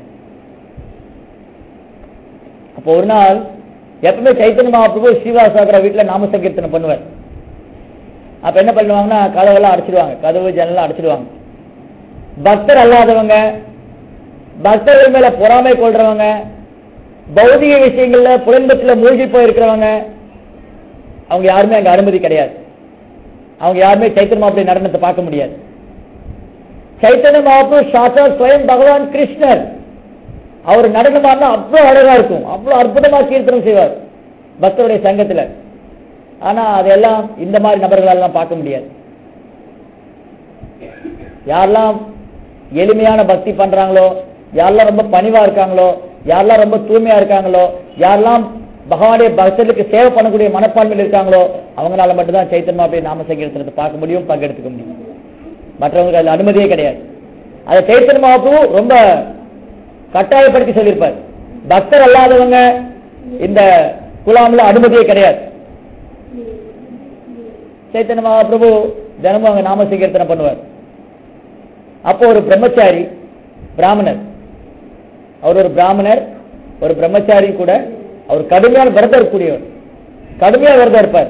அப்போ ஒரு நாள் எப்பவுமே சைத்தன்ய மகாபிரபு ஸ்ரீவாசாகரா வீட்டுல நாம சங்கீர்த்தனை பண்ணுவார். அப்ப என்ன பண்ணுவாங்கன்னா கதவெல்லாம் அடைச்சிடுவாங்க, கதவு ஜன்னெல்லாம் அடைச்சிடுவாங்க. பக்தர் அல்லாதவங்க, பக்தர்கள் மேல பொறாமை கொள்றவங்க, பௌதிக விஷயங்கள்ல புலன்பத்துல மூழ்கி போயிருக்கிறவங்க, அவங்க யாருமே அங்க அனுமதி கிடையாது. அவங்க யாருமே சைத்தன்ய மகாபிரபு நடனத்தை பார்க்க முடியாது. சைத்தன்ய மகாபிரபு சாட்சாத் ஸ்வயம் பகவான் கிருஷ்ணர். அவர் நடனமானா அவ்வளவு அழகா இருக்கும், அவ்வளவு அற்புதமா கீர்த்தனம் செய்வார் பக்தருடைய சங்கத்துல. ஆனா அதெல்லாம் இந்த மாதிரி நபர்களெல்லாம் பார்க்க முடியாது. யாரெல்லாம் எளிமையான பக்தி பண்றாங்களோ, யாரெல்லாம் ரொம்ப பணிவா இருக்காங்களோ, யாரெல்லாம் ரொம்ப தூய்மையா இருக்காங்களோ, யாரெல்லாம் பகவானுடைய பக்தர்களுக்கு சேவை பண்ணக்கூடிய மனப்பான்மையில் இருக்காங்களோ அவங்களால மட்டும்தான் சைத்தன்ய மகாபிரபு நாம சங்கீர்த்தனத்தை பார்க்க முடியும், பங்கெடுத்துக்க முடியும். மற்றவங்களுக்கு அது அனுமதியே கிடையாது. அதை சைத்தன்ய மகாபிரபு ரொம்ப கட்டாயப்படுத்தி சொல்லியிருப்பார். பக்தர் அல்லாதவங்க இந்த குலாம்ல அனுமதியே கிடையாது. சைத்தன்ய மகாபிரபு தினமும் அங்க நாம சங்கீர்த்தனை பண்ணுவார். அப்போ ஒரு பிரம்மச்சாரி பிராமணர், அவர் ஒரு பிராமணர், ஒரு பிரம்மச்சாரி கூட, அவர் கடுமையான விரதம் இருக்கக்கூடியவர், கடுமையா விரதம் இருப்பார்.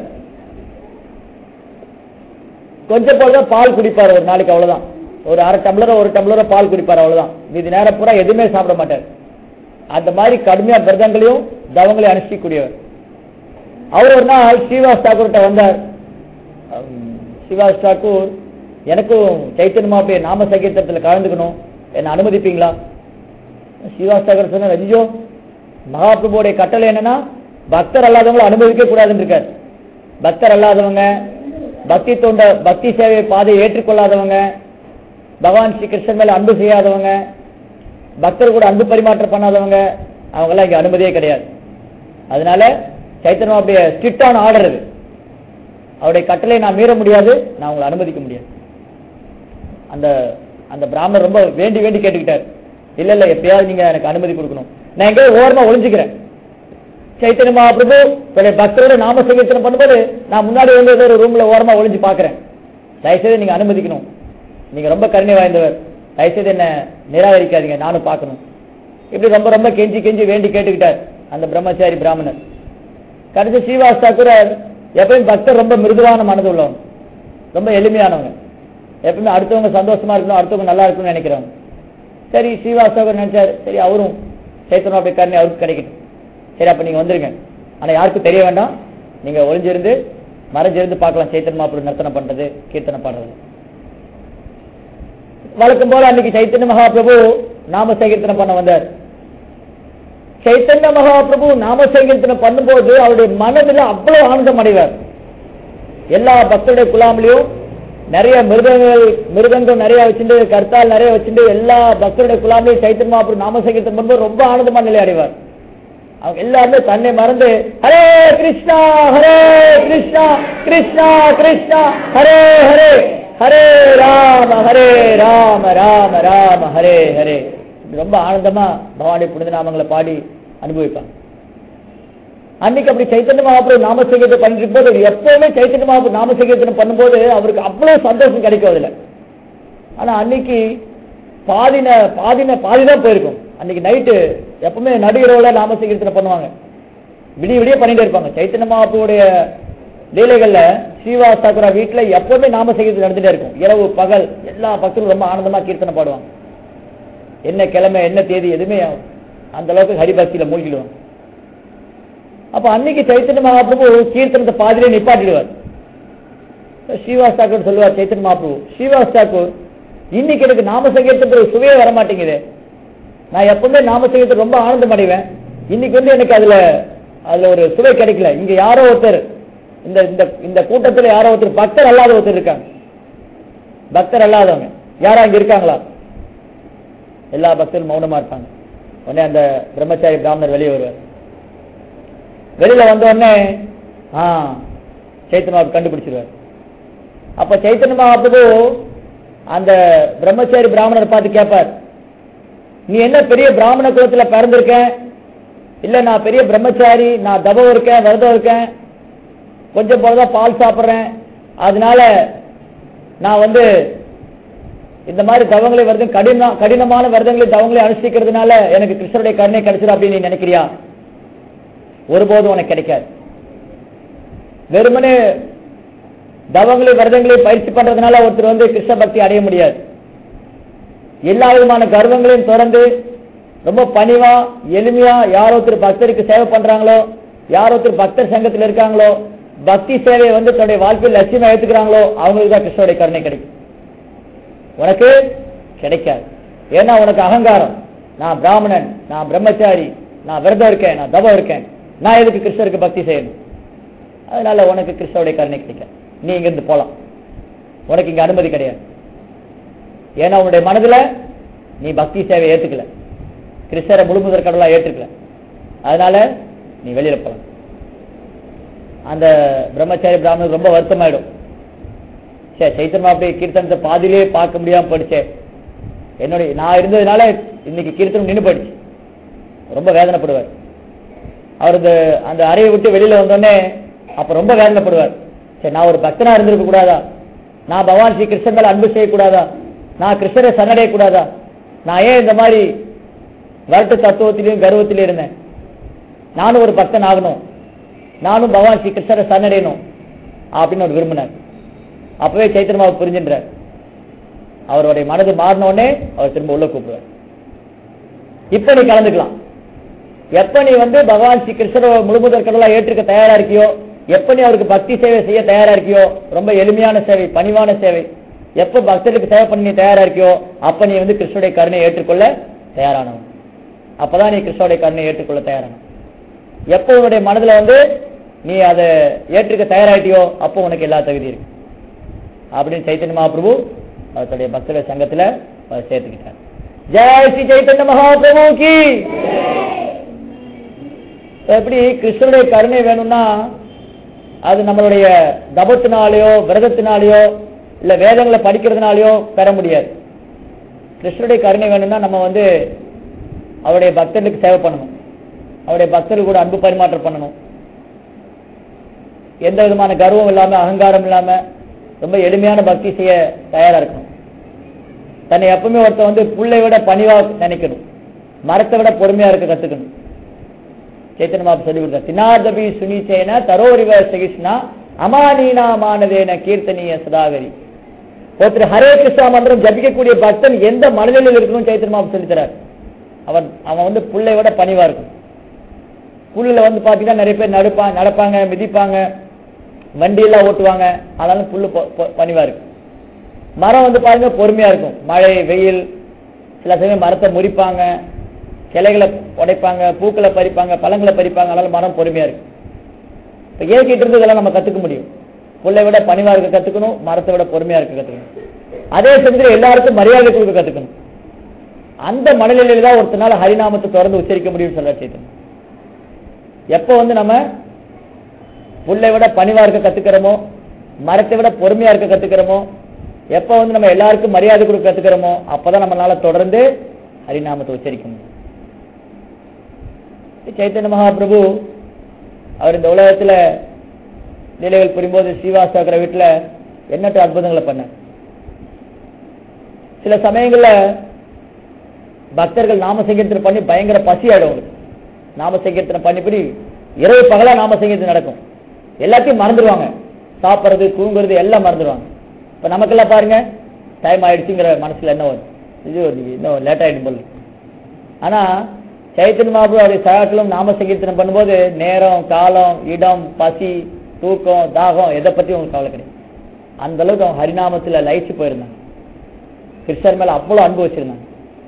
கொஞ்சம் போலதான் பால் குடிப்பார் ஒரு நாளைக்கு, அவ்வளவுதான். ஒரு அரை டம்ளரோ ஒரு டம்ளரோ பால் குடிப்பார், அவ்வளவுதான். மீதி நேரம் பூரா எதுவுமே சாப்பிட மாட்டார். அந்த மாதிரி கடுமையா விரதங்களையும் தவங்களையும் அனுஷ்டிக்கூடியவர். அவர் ஒரு நாள் ஸ்ரீவாஸ் தாக்கூர்கிட்ட வந்தார். ஸ்ரீவாஸ் தாக்கூர், எனக்கும் சைத்தன்ய மகாபிரபு நாம சங்கீர்த்தனத்தில் கலந்துக்கணும், என்ன அனுமதிப்பீங்களா? ஸ்ரீவாஸ் தாக்கூர் சொன்னார், ஐயோ, மகாபிரபுடைய கட்டளை என்னன்னா பக்தர் அல்லாதவங்களை அனுமதிக்க கூடாதுன்னு இருக்கார். பக்தர் அல்லாதவங்க, பக்தி தோண்ட பக்தி சேவை பாதையை ஏற்றுக்கொள்ளாதவங்க, பகவான் ஸ்ரீ கிருஷ்ணன் மேல அன்பு செய்யாதவங்க, பக்தர் கூட அன்பு பரிமாற்றம் பண்ணாதவங்க, அவங்க எல்லாம் இங்க அனுமதியே கிடையாது. அதனால சைத்தன்ய அப்படியே ஸ்ட்ரிக்டான ஆர்டர் இது. அவருடைய கட்டளை நான் மீற முடியாது, நான் உங்களை அனுமதிக்க முடியாது. அந்த அந்த பிராமணர் ரொம்ப வேண்டி வேண்டி கேட்டுக்கிட்டார், இல்ல இல்ல எப்பயாவது நீங்க எனக்கு அனுமதி கொடுக்கணும், நான் எங்க ஓரமா ஒளிஞ்சுக்கிறேன். சைத்தன்ய மகாபிரபு பக்தரோட நாம சங்கீர்த்தனம் பண்ணும்போது நான் முன்னாடி வந்து ஒரு ரூம்ல ஓரமா ஒளிஞ்சு பாக்குறேன். தயவுசெய்து நீங்க அனுமதிக்கணும், நீங்க ரொம்ப கருணை வாய்ந்தவர், தயவுசெய்து என்ன நிராகரிக்காதீங்க, நானும் பார்க்கணும். இப்படி ரொம்ப ரொம்ப கெஞ்சி கெஞ்சி வேண்டி கேட்டுக்கிட்டார் அந்த பிரம்மச்சாரி பிராமணர். கடைசி ஸ்ரீவாஸ் தாக்கூர் எப்பயும் பக்தர் ரொம்ப மிருதுவான மனது உள்ளவங்க, ரொம்ப எளிமையானவங்க, எப்பவுமே அடுத்தவங்க சந்தோஷமா இருக்கணும், அடுத்தவங்க நல்லா இருக்கணும்னு நினைக்கிறவங்க. சரி ஸ்ரீவாஸ் தாக்கூர் நினைச்சாரு, சரி அவரும் சைத்தன்ய அப்படி கருணை அவருக்கு கிடைக்கட்டும், சரி அப்ப நீங்க வந்துருங்க, ஆனா யாருக்கும் தெரிய வேண்டாம், நீங்க ஒளிஞ்சிருந்து மறைஞ்சிருந்து பார்க்கலாம் சைத்தன்ய மகாபிரபு நர்த்தனம் பண்றது கீர்த்தனை பாடுறது. வழக்கம் போல அன்னைக்கு சைத்தன்ய மகாபிரபு நாம சங்கீர்த்தனம் பண்ண வந்தார். சைத்தன்ய மகாபிரபு நாம சங்கீர்த்தனம் பண்ணும்போது அவருடைய மனதில் அவ்வளவு ஆனந்தம் அடைவார். எல்லா பக்தருடைய குழாமிலையும் நிறைய மிருகங்கள் மிருகங்கள் நிறைய வச்சுட்டு கர்த்தால் நிறைய வச்சுட்டு எல்லா பக்தருடைய குழாமிலையும் சைத்தன்ய மகாபிரபு நாம சங்கீர்த்தனம் பண்ணும்போது ரொம்ப ஆனந்தமா நிலை அடைவார். அவங்க எல்லாருமே தன்னை மறந்து ஹரே கிருஷ்ணா ஹரே கிருஷ்ணா கிருஷ்ணா கிருஷ்ணா ஹரே ஹரே ஹரே ராம ஹரே ராம ராம ராம ஹரே ஹரே ரொம்ப ஆனந்தமா பகவானுடைய புனித நாமங்களை பாடி அனுபவிப்பாங்க. அன்னைக்கு அப்படி சைத்தன்ய மகாபிரபு நாம சங்கீர்த்தனம் பண்ணிட்டு போது எப்பவுமே சைத்தன்ய மகாபிரபு நாம சங்கீர்த்தனம் பண்ணும்போது அவருக்கு அவ்வளவு சந்தோஷம் கிடைக்கும் அதுல. ஆனா அன்னைக்கு பாதின பாதின பாதிதான் போயிருக்கும். அன்னைக்கு நைட்டு எப்பவுமே நடுகிறோல நாம சங்கீர்த்தனம் பண்ணுவாங்க, விடிய விடிய பண்ணிட்டே இருப்பாங்க. சைத்தன்ய மகாபிரபுடைய லீலைகள்ல ஸ்ரீவாஸ் தாக்கூர் வீட்டுல எப்பவுமே நாம சங்கீர்த்தனம் நடந்துட்டே இருக்கும். இரவு பகல் எல்லா பக்தரும் ரொம்ப ஆனந்தமா கீர்த்தனை பாடுவாங்க. என்ன கிழமை என்ன தேதி எதுவுமே அந்த அளவுக்கு ஹரிபக்தியில மூழ்கிடுவாங்க. அப்ப அன்னைக்கு சைத்தன்ய மகாபிரபு கீர்த்தனத்தை பாதிலே நிப்பாட்டிடுவார். ஸ்ரீவாஸ் தாக்கூர் சொல்லுவார் சைத்தன்ய மகாபிரபு, ஸ்ரீவாஸ் தாக்கூர் இன்னைக்கு எனக்கு நாம சங்கீர்த்தனத்துல சுவையே வர மாட்டேங்குது, நான் எப்பவுமே நாம சங்கீர்த்தனம் ரொம்ப ஆனந்தம் அடைவேன், இன்னைக்கு வந்து எனக்கு அதுல அதுல ஒரு சுவை கிடைக்கல. இங்க யாரோ ஒருத்தர் இந்த இந்த கூட்டத்துல யாரோ ஒருத்தர் பக்தர் அல்லாத ஒருத்தர் இருக்காங்க, பக்தர் அல்லாதவங்க யாரா இங்க இருக்காங்களா? எல்லா பக்தரும் மௌனமா இருப்பாங்க. உடனே அந்த பிரம்மச்சாரி பிராமணர் வெளியே வருவார். வெளியில வந்த உடனே ஆஹ் சைத்தன்ய மகாபிரபு கண்டுபிடிச்சிருவார். அப்ப சைத்தன்ய மகாபிரபு அந்த பிரம்மச்சாரி பிராமணரை பார்த்து கேட்பார், நீ என்ன பெரிய பிராமண குலத்துல பிறந்திருக்க, இல்ல நான் பெரிய பிரம்மச்சாரி, நான் தபம் இருக்கேன் விரதம் இருக்கேன், கொஞ்சம் போலதான் பால் சாப்பிட்றேன், அதனால நான் வந்து இந்த மாதிரி தவங்களை வருதம் கடின கடினமான விரதங்களை தவங்களை அனுஷ்டிக்கிறதுனால எனக்கு கிருஷ்ணருடைய கருணை கிடைச்சிடும் அப்படின்னு நீ நினைக்கிறியா? ஒருபோதும் உனக்கு கிடைக்காது. வெறுமனே தவங்களை விரதங்களை பயிற்சி பண்றதுனால ஒருத்தர் வந்து கிருஷ்ண பக்தி அடைய முடியாது. எல்லா விதமான கர்வங்களையும் தொடர்ந்து ரொம்ப பணிவா எளிமையா யார் ஒருத்தர் பக்தருக்கு சேவை பண்றாங்களோ, யார் ஒருத்தர் பக்தர் சங்கத்தில் இருக்காங்களோ, பக்தி சேவையை வந்து தன்னுடைய வாழ்க்கையில் லட்சியமா ஏத்துக்கிறாங்களோ அவங்களுக்கு தான் கிருஷ்ணருடைய கருணை கிடைக்கும். உனக்கு கிடைக்காது. ஏன்னா உனக்கு அகங்காரம், நான் பிராமணன், நான் பிரம்மச்சாரி, நான் விரதம் இருக்கேன், நான் தபம் இருக்கேன், நான் எதுக்கு கிருஷ்ணருக்கு பக்தி செய்யணும்? அதனால உனக்கு கிருஷ்ணருடைய கருணை கிடைக்க நீ இங்கிருந்து போலாம், உனக்கு இங்க அனுமதி கிடையாது. ஏன்னா உன்னுடைய மனதுல நீ பக்தி சேவை ஏத்துக்கல, கிருஷ்ணரை முழுமுதற் கடவுளா ஏற்றுக்கல, அதனால நீ வெளியில போலாம். அந்த பிரம்மச்சாரி பிராமணர் ரொம்ப வருத்தமாயிடும். சரி சைத்தன்ய மகாபிரபு கீர்த்தனத்தை பாதிலே பார்க்க முடியாம போயிடுச்சே, என்னுடைய நான் இருந்ததுனால இன்னைக்கு கீர்த்தனம் நின்று போயிடுச்சு, ரொம்ப வேதனைப்படுவார். அவர் அந்த அறையை விட்டு வெளியில வந்தோடனே அப்ப ரொம்ப வேதனைப்படுவார். சரி நான் ஒரு பக்தனா இருந்திருக்க கூடாதா, நான் பகவான் ஸ்ரீ கிருஷ்ணன் மேல அன்பு செய்யக்கூடாதா, நான் கிருஷ்ணரை சரணடைய கூடாதா, நான் ஏன் இந்த மாதிரி வரட்டு தத்துவத்திலையும் கர்வத்திலையும் இருந்தேன், நானும் ஒரு பக்தன் ஆகணும், நானும் பகவான் ஸ்ரீ கிருஷ்ணரை சரணடையணும் அப்படின்னு அவர் விரும்பினார். அப்பவே சைத்தன்ய மகாபிரபு புரிஞ்சின்றார். அவருடைய மனது மாறினோடனே அவர் திரும்ப உள்ள கூப்பிடுவார். இப்ப நீ கலந்துக்கலாம், எப்ப நீ வந்து பகவான் ஸ்ரீ கிருஷ்ணரை முழுமுதற் கடவுளா ஏற்றுக்க தயாரா இருக்கியோ, எப்ப நீ அவருக்கு பக்தி சேவை செய்ய தயாரா இருக்கியோ, ரொம்ப எளிமையான சேவை பணிவான சேவை, எப்ப பக்தருக்கு சேவை பண்ணி தயாரா இருக்கியோ அப்ப நீ வந்து கிருஷ்ணருடைய கருணையை ஏற்றுக்கொள்ள தயாரானவன். அப்பதான் நீ கிருஷ்ணருடைய கருணையை ஏற்றுக்கொள்ள தயாரான. எப்ப உன்னுடைய மனதுல வந்து நீ அதை ஏற்றுக்க தயாராயிட்டியோ அப்போ உனக்கு எல்லா தகுதி இருக்கு அப்படின்னு சைத்தன்ய மகாபிரபு அவருடைய பக்தருடைய சங்கத்துல சேர்த்துக்கிட்டார். ஜெய் ஸ்ரீ சைத்தன்ய மகாபிரபு கி. எப்படி கிருஷ்ணனுடைய கருணை வேணும்னா அது நம்மளுடைய தபத்தினாலேயோ விரதத்தினாலேயோ இல்ல வேதங்களை படிக்கிறதுனாலயோ பெற முடியாது. கிருஷ்ணனுடைய கருணை வேணும்னா நம்ம வந்து அவருடைய பக்தர்களுக்கு சேவை பண்ணணும், அவருடைய பக்தர்கள் கூட அன்பு பரிமாற்றம் பண்ணணும், எந்த விதமான கர்வம் இல்லாம அகங்காரம் இல்லாம ரொம்ப எளிமையான பக்தி செய்ய தயாரா இருக்கணும். தன்னை எப்பவுமே ஒருத்த வந்து புள்ளை விட பணிவா நினைக்கணும், மரத்தை விட பொறுமையா இருக்க கத்துக்கணும். சைத்தன்ய மகாபிரபு சொல்லி கொடுத்தார், தினார்தபி சுனிச்சேன தரோரிவ சகிஷ்ணா அமானீனா மானதேன கீர்த்தனிய சதாகரி. ஒருத்தர் ஹரே கிருஷ்ணா மந்திரம் ஜபிக்கக்கூடிய பக்தன் எந்த மனநிலையில் இருக்கணும் சைத்தன்ய மகாபிரபு சொல்லி தரார். அவன் அவன் வந்து புள்ளை விட பணிவா இருக்கும். புல்லுல வந்து பாத்தீங்கன்னா நிறைய பேர் நடுப்பா நடப்பாங்க, மிதிப்பாங்க, வண்டியெல்லாம் ஓட்டுவாங்க, ஆனாலும் புல்லு பணிவா இருக்கும். மரம் வந்து பாருங்க பொறுமையா இருக்கும், மழை வெயில் சில சமயம் மரத்தை முறிப்பாங்க, கிளைகளை உடைப்பாங்க, பூக்களை பறிப்பாங்க, பழங்களை பறிப்பாங்க, ஆனாலும் மரம் பொறுமையா இருக்கு. இப்ப இயற்கைட்டு இருந்து இதெல்லாம் நம்ம கத்துக்க முடியும். புல்லை விட பணிவா இருக்க கத்துக்கணும், மரத்தை விட பொறுமையா இருக்க கத்துக்கணும். அதே சமயத்தில் எல்லாருக்கும் மரியாதை கொடுக்க கத்துக்கணும். அந்த மனநிலையில தான் ஒருத்தனால ஹரிநாமத்தை தொடர்ந்து உச்சரிக்க முடியும் சொல்ல சைத்தன்யம். எப்ப வந்து நம்ம புல்லை விட பணிவா இருக்க கத்துக்கிறோமோ, மரத்தை விட பொறுமையா இருக்க கத்துக்கிறோமோ, எப்ப வந்து நம்ம எல்லாருக்கும் மரியாதை கொடுக்க கத்துக்கிறோமோ, அப்பதான் நம்மளால தொடர்ந்து ஹரிநாமத்தை உச்சரிக்க முடியும். சைத்தன்ய மகாபிரபு அவர் இந்த உலகத்துல லீலைகள் புரியும்போது ஸ்ரீவாஸ்தவர வீட்டுல எண்ணற்ற அற்புதங்களை பண்ண. சில சமயங்கள்ல பக்தர்கள் நாம சங்கீர்த்தனை பண்ணி பயங்கர பசி ஆயிடும். நாம சங்கீர்த்தனை பண்ணிப்படி இரவு பகலா நாம சங்கீர்த்தனை நடக்கும். எல்லாத்தையும் மறந்துடுவாங்க, சாப்பிட்றது தூங்குறது எல்லாம் மறந்துடுவாங்க. இப்ப நமக்கெல்லாம் பாருங்க டைம் ஆயிடுச்சுங்கிற மனசுல என்ன வரும், இது இன்னும் லேட் ஆயிடும் போல. ஆனா சைத்தன்ய மகாபிரபு அவருடைய சகாக்களும் நாம சங்கீர்த்தனம் பண்ணும்போது நேரம், காலம், இடம், பசி, தூக்கம், தாகம் எதை பத்தி உங்களுக்கு கவலை கிடையாது. அந்த அளவுக்கு அவங்க ஹரிநாமத்துல லயிச்சு போயிருந்தாங்க. கிருஷ்ணர் மேல அவ்வளவு அன்பு வச்சிருந்தாங்க.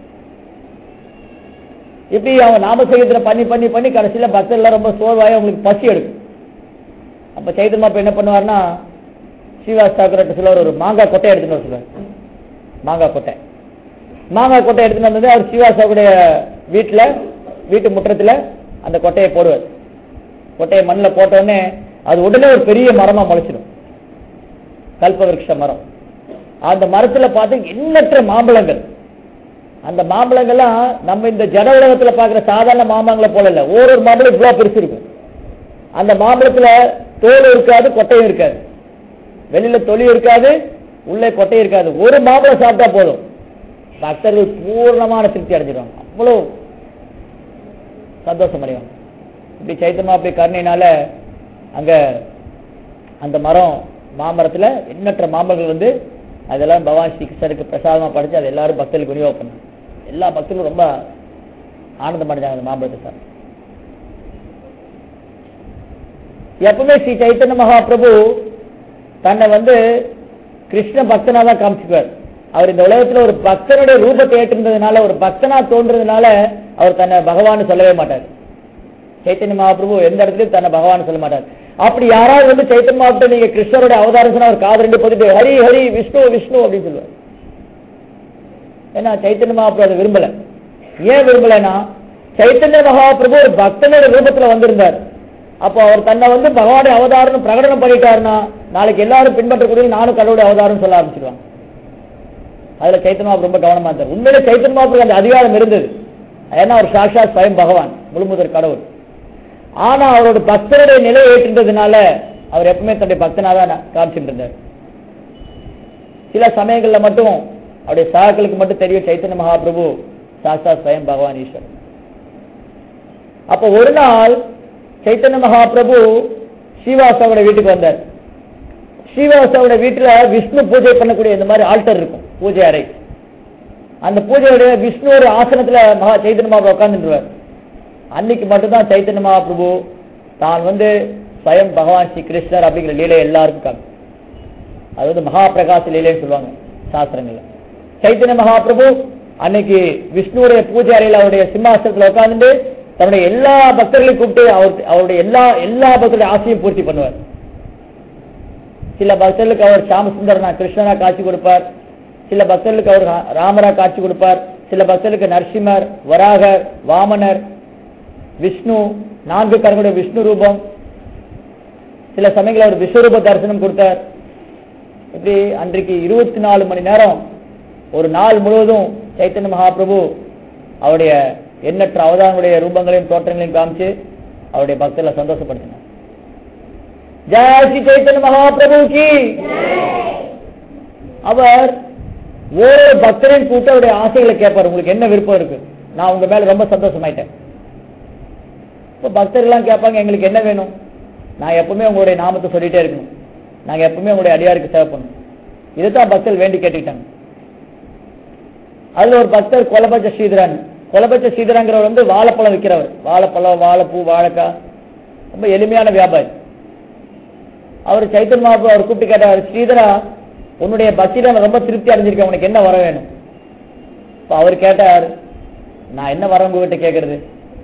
இப்படி அவங்க நாம சங்கீர்த்தனம் பண்ணி பண்ணி பண்ணி கடைசியில பக்தர் எல்லாம் ரொம்ப சோர்வாய் அவங்களுக்கு பசி எடுக்கும். அப்ப சைத்தன்ய மகாபிரபு என்ன பண்ணுவாருன்னா ஸ்ரீவாஸ் தாக்கூர் சொல்லுவார், ஒரு மாங்காய் கொட்டை எடுத்துட்டு வர சொல்லுவார். மாங்காய் கொட்டை மாங்காய் கொட்டை எடுத்துட்டு வந்தது அவர் ஸ்ரீவாஸ் தாக்கூருடைய வீட்டுல வீட்டு முற்றத்துல அந்த கொட்டையை போடுவார். கொட்டையை மண்ணில் போட்ட உடனே அது உடனே ஒரு பெரிய மரமா முளைச்சிடும், கல்பவருஷ மரம். அந்த மரத்துல பார்த்து எண்ணற்ற மாம்பழங்கள். அந்த மாம்பழங்கள்லாம் நம்ம இந்த ஜட உலகத்துல பாக்குற சாதாரண மாம்பழங்களை போல இல்ல, ஒரு ஒரு மாம்பழம் இவ்வளவு பெருசு இருக்கும். அந்த மாம்பழத்துல தோல் இருக்காது, கொட்டையும் இருக்காது, வெளியில தொலி இருக்காது, உள்ளே கொட்டை இருக்காது. ஒரு மாம்பழம் சாப்பிட்டா போதும், பக்தர்கள் பூர்ணமான திருப்தி அடைஞ்சிடுவாங்க, அவ்வளவு சந்தோஷம் அடைவாங்க. இப்படி சைத்தன்ய மகாபிரபு கருணையினால அங்க அந்த மரம் மாமரத்துல எண்ணற்ற மாம்பழங்கள் வந்து அதெல்லாம் பகவான் ஸ்ரீ கிருஷ்ணருக்கு பிரசாதமா படைச்சு அதை எல்லாரும் பக்தர்களுக்கு விநியோகம் பண்ணாங்க. எல்லா பக்தர்களும் ரொம்ப ஆனந்தம் அடைஞ்சாங்க அந்த மாம்பழத்தை சார். எப்பவுமே ஸ்ரீ சைத்தன்ய மகாபிரபு தன்னை வந்து கிருஷ்ண பக்தனா தான் காமிச்சுக்குவார். அவர் இந்த உலகத்துல ஒரு பக்தனுடைய ரூபத்தை ஏற்றிருந்ததுனால, ஒரு பக்தனா தோன்றதுனால அவர் தன்னை பகவான் சொல்லவே மாட்டார். சைத்தன்ய மகாபிரபு எந்த இடத்துலயும் தன்னை பகவான் சொல்ல மாட்டார். அப்படி யாராவது வந்து சைத்தன்ய மகாபிரபு நீங்க கிருஷ்ணருடைய அவதாரம் சொன்னா அவர் காது ரெண்டு போட்டுட்டு ஹரி ஹரி விஷ்ணு விஷ்ணு அப்படின்னு சொல்லுவார். ஏன்னா சைத்தன்ய மகாபிரபு அதை விரும்பல. ஏன் விரும்பலன்னா சைத்தன்ய மகாபிரபு ஒரு பக்தனுடைய ரூபத்துல வந்திருந்தார். அப்போ அவர் தன்னை வந்து பகவானுடைய அவதாரம் பிரகடனம் பண்ணிட்டாருன்னா நாளைக்கு எல்லாரும் பின்பற்றக்கூடிய நானும் கடவுளுடைய அவதாரம் சொல்ல ஆரம்பிச்சிருவாங்க. அதுல சைத்தன்ய மகாபிரபு ரொம்ப கவனமா இருந்தார். உண்மையிலே சைத்தன்ய மகாபிரபு அந்த அதிகாரம் இருந்தது. ஏன்னா அவர் சாட்சாத் ஸ்வயம் பகவான், முழுமுதற் கடவுள். ஆனா அவரோட பக்தருடைய நிலையை ஏற்றின்றதுனால அவர் எப்பவுமே தன்னுடைய பக்தனாதான் காமிச்சுட்டு இருந்தார். சில சமயங்கள்ல மட்டும் அவருடைய சகாக்களுக்கு மட்டும் தெரியும் சைத்தன்ய மகாபிரபு சாட்சாத் ஸ்வயம் பகவான் ஈஸ்வரன். அப்ப ஒரு நாள் சைத்தன்ய மகாபிரபு ஸ்ரீவாசாவோட வீட்டுக்கு வந்தார். ஸ்ரீவாசாவோட வீட்டுல விஷ்ணு பூஜை பண்ணக்கூடிய இந்த மாதிரி ஆல்டர் இருக்கும், பூஜை அறை. அந்த பூஜையுடைய விஷ்ணு ஒரு ஆசனத்துல மகா சைத்தன்ய மகாபிரபு உட்கார்ந்துருவார். அன்னைக்கு மட்டும்தான் சைத்தன்ய மகாபிரபு தான் வந்து ஸ்வயம் பகவான் ஸ்ரீ கிருஷ்ணர் அப்படிங்கிற லீலை எல்லாருக்கும் காமி. அது வந்து மகா பிரகாச லீலைன்னு சொல்லுவாங்க சாஸ்திரங்கள்ல. சைத்தன்ய மகாபிரபு அன்னைக்கு விஷ்ணுடைய பூஜை அறையில அவருடைய சிம்மாசனத்துல உட்கார்ந்து தன்னுடைய எல்லா பக்தர்களையும் கூப்பிட்டு அவர் அவருடைய எல்லா எல்லா பக்தருடைய ஆசையும் பூர்த்தி பண்ணுவார். சில பக்தர்களுக்கு அவர் சாமசுந்தரனா கிருஷ்ணனா காட்சி கொடுப்பார், சில பக்தர்களுக்கு அவர் ராமரா காட்சி கொடுப்பார், சில பக்தர்களுக்கு நரசிம்மர், வராகர், வாமனர், விஷ்ணு, நான்கு கரங்களுடைய விஷ்ணு ரூபம், சில சமயங்களில் அவர் விஸ்வரூப தரிசனம் கொடுத்தார். இப்படி அன்றைக்கு இருபத்தி நாலு மணி நேரம் ஒரு நாள் முழுவதும் சைத்தன்ய மகாபிரபு அவருடைய எண்ணற்ற அவதாரங்களுடைய ரூபங்களையும் தோற்றங்களையும் காமிச்சு அவருடைய பக்தர்களை சந்தோஷப்படுத்தினார். ஜெய் ஸ்ரீ சைத்தன்ய மகாபிரபு கி. அவர் ஒவ்வொரு பக்தரையும் கூட்ட அவருடைய ஆசைகளை கேட்பார். உங்களுக்கு என்ன விருப்பம் இருக்கு? நான் உங்க மேல ரொம்ப சந்தோஷமாயிட்டேன். இப்போ பக்தர்கள்லாம் கேட்பாங்க, எங்களுக்கு என்ன வேணும்? நான் எப்பவுமே உங்களுடைய நாமத்தை சொல்லிட்டே இருக்கணும், நாங்க எப்பவுமே உங்களுடைய அடியாருக்கு சேவை பண்ணணும். இதுதான் பக்தர்கள் வேண்டி கேட்டுக்கிட்டாங்க. அதுல ஒரு பக்தர் கொலபட்ச ஸ்ரீதரன். கொலபட்ச ஸ்ரீதரங்கிறவர் வந்து வாழைப்பழம் விற்கிறவர். வாழைப்பழம், வாழைப்பூ, வாழைக்காய், ரொம்ப எளிமையான வியாபாரி. அவர் சைத்தன்ய மகாபிரபு அவர் கூப்பிட்டு கேட்டார், ஸ்ரீதரா, உன்னுடைய பக்தியில நான் ரொம்ப திருப்தி அடைஞ்சிருக்கேன், உனக்கு என்ன வர வேணும்? இப்ப அவர் கேட்டார், நான் என்ன வர உங்ககிட்ட கேட்கறது?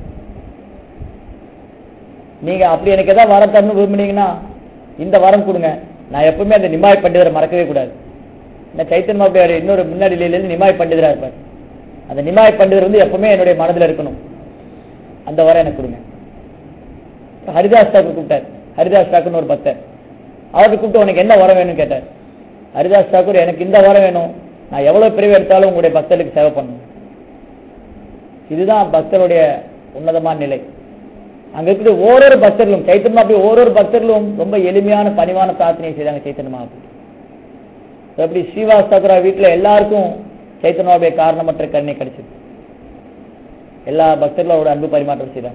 நீங்க அப்படி எனக்கு ஏதாவது வரம் தரணும் விரும்புனீங்கன்னா இந்த வரம் கொடுங்க. நான் எப்பவுமே அந்த நிமாய் பண்டிதரை மறக்கவே கூடாது. சைத்தன்ய மகாபிரபு இன்னொரு முன்னாடி நிமாய் பண்டிதரா இருப்பார். அந்த நிமாய் பண்டிதர் வந்து எப்பவுமே என்னுடைய மனதில் இருக்கணும், அந்த வரம் எனக்கு கொடுங்க. ஹரிதாஸ் தாக்கூர் கூப்பிட்டார். ஹரிதாஸ் தாக்கூர் ஒரு பக்தர். அவருக்கு கூப்பிட்டு உனக்கு என்ன வரம் வேணும்னு கேட்டார். ஹரிதாஸ் தாக்கூர், எனக்கு இந்த வரம் வேணும், நான் எவ்வளவு பிரிவு எடுத்தாலும் உங்களுடைய பக்தர்களுக்கு சேவை பண்ணணும். இதுதான் பக்தருடைய உன்னதமான நிலை. அங்க இருக்கிற ஓரொரு பக்தர்களும் சைத்தன்ய மகாபிரபு ஓரொரு பக்தர்களும் ரொம்ப எளிமையான பணிவான பிரார்த்தனை செய்தாங்க சைத்தன்ய மகாபிரபு. அப்படி ஸ்ரீவாஸ் தாக்கூர் வீட்டுல எல்லாருக்கும் சைத்தன்ய மகாபிரபு காரணமற்ற கருணை கிடைச்சது. எல்லா பக்தர்களோட அன்பு பரிமாற்றம் செய்தாங்க.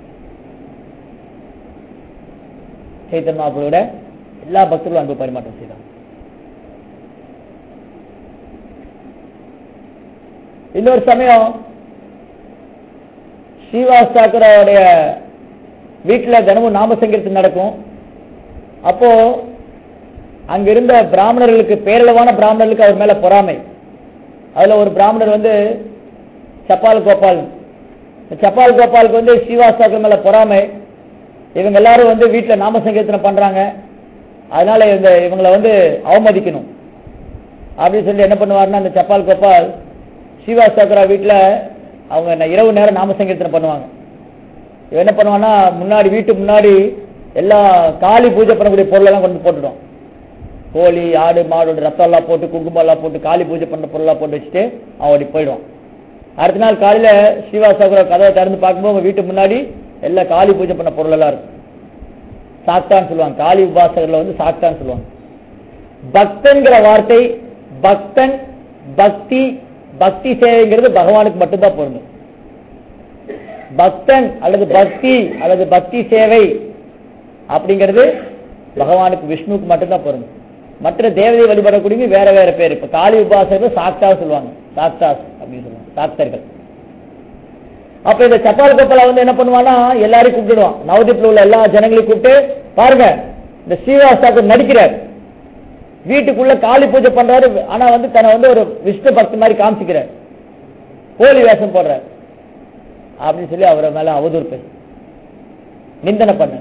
சைத்தன்ய மகாபிரபுவோட எல்லா பக்தர்களும் அன்பு பரிமாற்றம் செய்தாங்க. இன்னொரு சமயம் ஸ்ரீவாஸ் தாக்கூரோடைய வீட்டுல தினமும் நாம சங்கீர்த்தனை நடக்கும். அப்போ அங்கிருந்த பிராமணர்களுக்கு, பேரளவான பிராமணர்களுக்கு அவர் மேல பொறாமை. அதுல ஒரு பிராமணர் வந்து சப்பால் கோபால். சப்பால் கோபாலுக்கு வந்து ஸ்ரீவாஸ் தாக்கூர் மேல பொறாமை. இவங்க எல்லாரும் வந்து வீட்டுல நாம சங்கீர்த்தனை பண்றாங்க, அதனால இவங்க இவங்களை வந்து அவமதிக்கணும் அப்படின்னு சொல்லி என்ன பண்ணுவாருன்னா, அந்த சப்பால் கோபால் ஸ்ரீவாஸ் தாக்கூர் வீட்டுல அவங்க இரவு நேரம் நாம சங்கீர்த்தனை பண்ணுவாங்க. இவன் என்ன பண்ணுவான்னா, முன்னாடி வீட்டு முன்னாடி எல்லா காளி பூஜை பண்ணக்கூடிய பொருளெல்லாம் கொண்டு போட்டுடும். கோழி, ஆடு, மாடு ரத்தம் எல்லாம் போட்டு, குங்குமம் எல்லாம் போட்டு, காளி பூஜை பண்ண பொருளெல்லாம் போட்டு வச்சுட்டு அவன் ஓடி போயிடுவான். அடுத்த நாள் காலையில ஸ்ரீவாஸ் தாக்கூர் கதவை திறந்து பார்க்கும்போது அவங்க வீட்டு முன்னாடி எல்லா காளி பூஜை பண்ண பொருள் எல்லாம் இருக்கும். சாக்தான் சொல்லுவாங்க, காளி உபாசகர்ல வந்து சாக்தான் சொல்லுவாங்க. பக்தன்கிற வார்த்தை, பக்தன், பக்தி, பக்தி சேவைங்கிறது பகவானுக்கு மட்டும்தான் பொருந்தும். பக்தன் அல்லது பக்தி அல்லது பக்தி சேவை அப்படிங்கிறது பகவானுக்கு, விஷ்ணுவுக்கு மட்டும்தான் பொருந்தும். மற்ற தேவதை வழிபடக்கூடிய வேற வேற பேர். இப்ப காளி உபாசகர்கள் சாக்தா சொல்லுவாங்க, சாக்தாஸ் அப்படின்னு சொல்லுவாங்க, சாக்தர்கள். அப்ப இந்த சப்பால் கோப்பலா வந்து என்ன பண்ணுவான்னா, எல்லாரையும் கூப்பிடுவான். நவதீப்ல உள்ள எல்லா ஜனங்களையும் கூப்பிட்டு, பாருங்க இந்த ஸ்ரீவாஸ் தாக்கூர் நடிக்கிறார், வீட்டுக்குள்ள காளி பூஜை பண்றாரு, ஆனா வந்து தன்னை வந்து ஒரு விஷ்ணு பக்தி மாதிரி காமிச்சுக்கிறார், கோழி வேஷம் போடுறார் அப்படின்னு சொல்லி அவரை மேல அவதூறு பேச நிந்தனை பண்ண.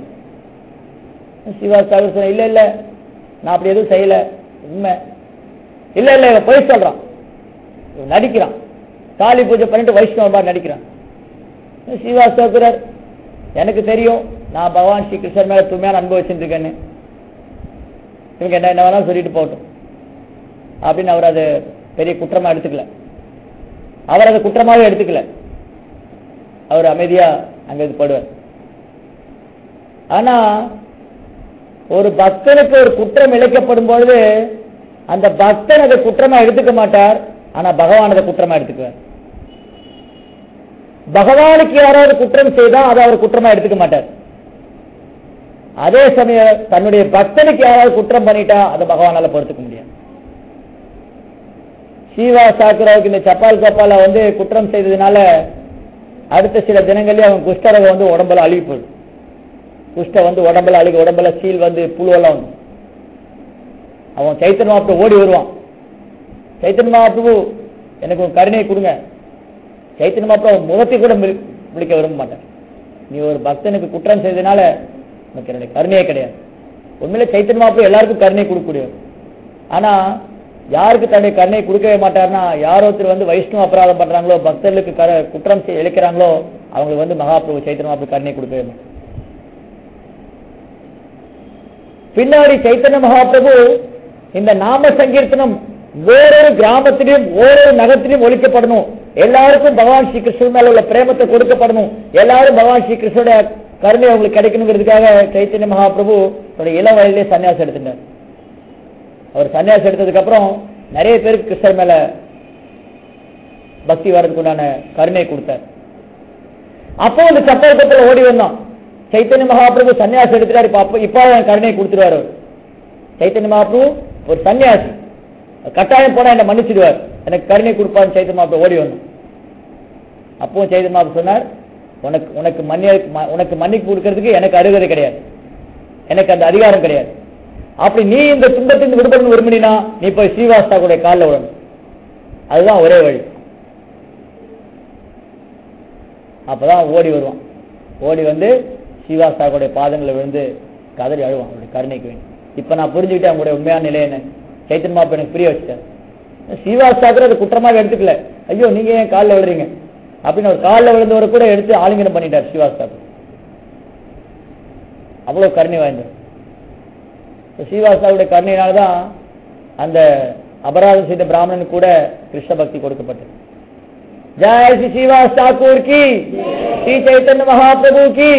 ஸ்ரீவாஸ் தாக்கூர் சொன்ன, இல்ல இல்ல நான் அப்படி எதுவும் செய்யல, உண்மை இல்ல இல்ல இவன் பொய் சொல்றான், இவன் நடிக்கிறான், காளி பூஜை பண்ணிட்டு வைஷ்ணவ மாதிரி நடிக்கிறான். ஸ்ரீவாஸ் தாக்கூர், எனக்கு தெரியும் நான் பகவான் ஸ்ரீ கிருஷ்ணர் மேல தூய்மையான அன்பு வச்சுருக்கேன்னு, இவங்க என்ன என்ன வேணாலும் சொல்லிட்டு போகட்டும் அப்படின்னு அவர் அது பெரிய குற்றமா எடுத்துக்கல. அவர் அதை குற்றமாவே எடுத்துக்கல. அவர் அமைதியா அங்க இது படுவார். ஆனா ஒரு பக்தனுக்கு ஒரு குற்றம் இழைக்கப்படும் பொழுது அந்த பக்தன் அதை குற்றமா எடுத்துக்க மாட்டார், ஆனா பகவான் அதை குற்றமா எடுத்துக்குவார். பகவானுக்கு யாராவது குற்றம் செய்தா அதை அவர் குற்றமா எடுத்துக்க மாட்டார். அதே சமயம் தன்னுடைய பக்தனுக்கு யாராவது குற்றம் பண்ணிட்டா அதை பகவானால பொறுத்துக்க முடியாது. ஸ்ரீவாஸ் தாக்கூருக்கு இந்த சப்பால் கோப்பால வந்து குற்றம் செய்ததுனால அடுத்த சில தினங்களே அவன் குஷ்டரோகம் வந்து உடம்புல அழுகி போயிடும். குஷ்டம் வந்து உடம்புல அழுகி, உடம்புல சீல் வந்து புழுவெல்லாம் வந்து அவன் சைத்தன்ய மகாபிரபு ஓடி வருவான். சைத்தன்ய மகாபிரபு எனக்கு ஒரு கருணையை கொடுங்க. சைத்தன்ய மகாபிரபு முகத்தை கூட விழிக்க விரும்ப மாட்டார். நீ ஒரு பக்தனுக்கு குற்றம் செய்ததுனால உனக்கு என்னுடைய கருணையே கிடையாது. உண்மையிலே சைத்தன்ய மகாபிரபு எல்லாருக்கும் கருணை கொடுக்கக்கூடியவர். ஆனா யாருக்கு தன்னுடைய கருணை கொடுக்கவே மாட்டார்னா, யார் ஒருத்தர் வந்து வைஷ்ணவ அபராதம் பண்றாங்களோ, பக்தர்களுக்கு குற்றம் இழைக்கிறாங்களோ அவங்களுக்கு வந்து மகாபிரபு சைத்தன்ய மகாபிரபு கருணை கொடுக்க. பின்னாடி சைத்தன்ய மகாபிரபு இந்த நாம சங்கீர்த்தனம் வேறொரு கிராமத்திலையும் ஓரொரு நகரத்திலையும் ஒழிக்கப்படணும், எல்லாருக்கும் பகவான் ஸ்ரீ கிருஷ்ணன் மேல உள்ள பிரேமத்தை கொடுக்கப்படணும், எல்லாரும் பகவான் ஸ்ரீ கிருஷ்ணனுடைய கருணை அவங்களுக்கு கிடைக்கணுங்கிறதுக்காக சைத்தன்ய மகாபிரபு தன்னுடைய இளம் வயதிலே சன்னியாசம் எடுத்துட்டார். அவர் சன்னியாசம் எடுத்ததுக்கு அப்புறம் நிறைய பேருக்கு கிருஷ்ணர் மேல பக்தி வர்றதுக்கு உண்டான கருணை கொடுத்தார். அப்போ அந்த சப்பரத்தில் ஓடி வந்தான் சைத்தன்ய மகாபிரபு சன்னியாசம் எடுத்துட்டாரு. இப்ப அப்ப இப்ப கருணை கொடுத்துருவார். அவர் சைத்தன்ய மகாபிரபு ஒரு சன்னியாசி, கட்டாயம் போனா என்ன மன்னிச்சிடுவார், எனக்கு கருணை கொடுப்பாரு. சைத்தன்ய மகாபிரபு ஓடி வந்தான். அப்போ சைத்தன்ய மகாபிரபு சொன்னார், உனக்கு உனக்கு மன்னிய உனக்கு மன்னிப்பு கொடுக்கறதுக்கு எனக்கு அருகதை கிடையாது, எனக்கு அந்த அதிகாரம் கிடையாது. அப்படி நீ இந்த துன்பத்திலிருந்து விடுபடணும் விரும்பினா நீ போய் ஸ்ரீவாஸ்தாவுடைய காலில் விடணும், அதுதான் ஒரே வழி. அப்பதான் ஓடி வருவான். ஓடி வந்து ஸ்ரீவாஸ்தாவுடைய பாதங்களை விழுந்து கதறி அழுவான் அவருடைய கருணைக்கு வேணும். இப்ப நான் புரிஞ்சுக்கிட்டேன் அவங்களுடைய உண்மையான நிலை என்ன. சைத்தன்ய மகாபிரபு எனக்கு புரிய வச்சுட்டேன். ஸ்ரீவாஸ்தாவுக்கு அது குற்றமாக எடுத்துக்கல, ஐயோ நீங்க ஏன் காலில் விழுறீங்க அப்படின்னு ஒரு காலில் விழுந்தவரை கூட எடுத்து ஆலிங்கனம் பண்ணிட்டார் ஸ்ரீவாஸ்தாவு. அவ்வளவு கருணை வாய்ந்தவர். ஸ்ரீவாஸ்தாவுடைய கருணையினால்தான் அந்த அபராதம் செய்த பிராமணனுக்கு கூட கிருஷ்ண பக்தி கொடுக்கப்பட்டது. ஜெய் ஸ்ரீ ஸ்ரீவாஸ் தாக்கூர் கி, ஸ்ரீ சைத்தன்ய மகாபிரபு கி.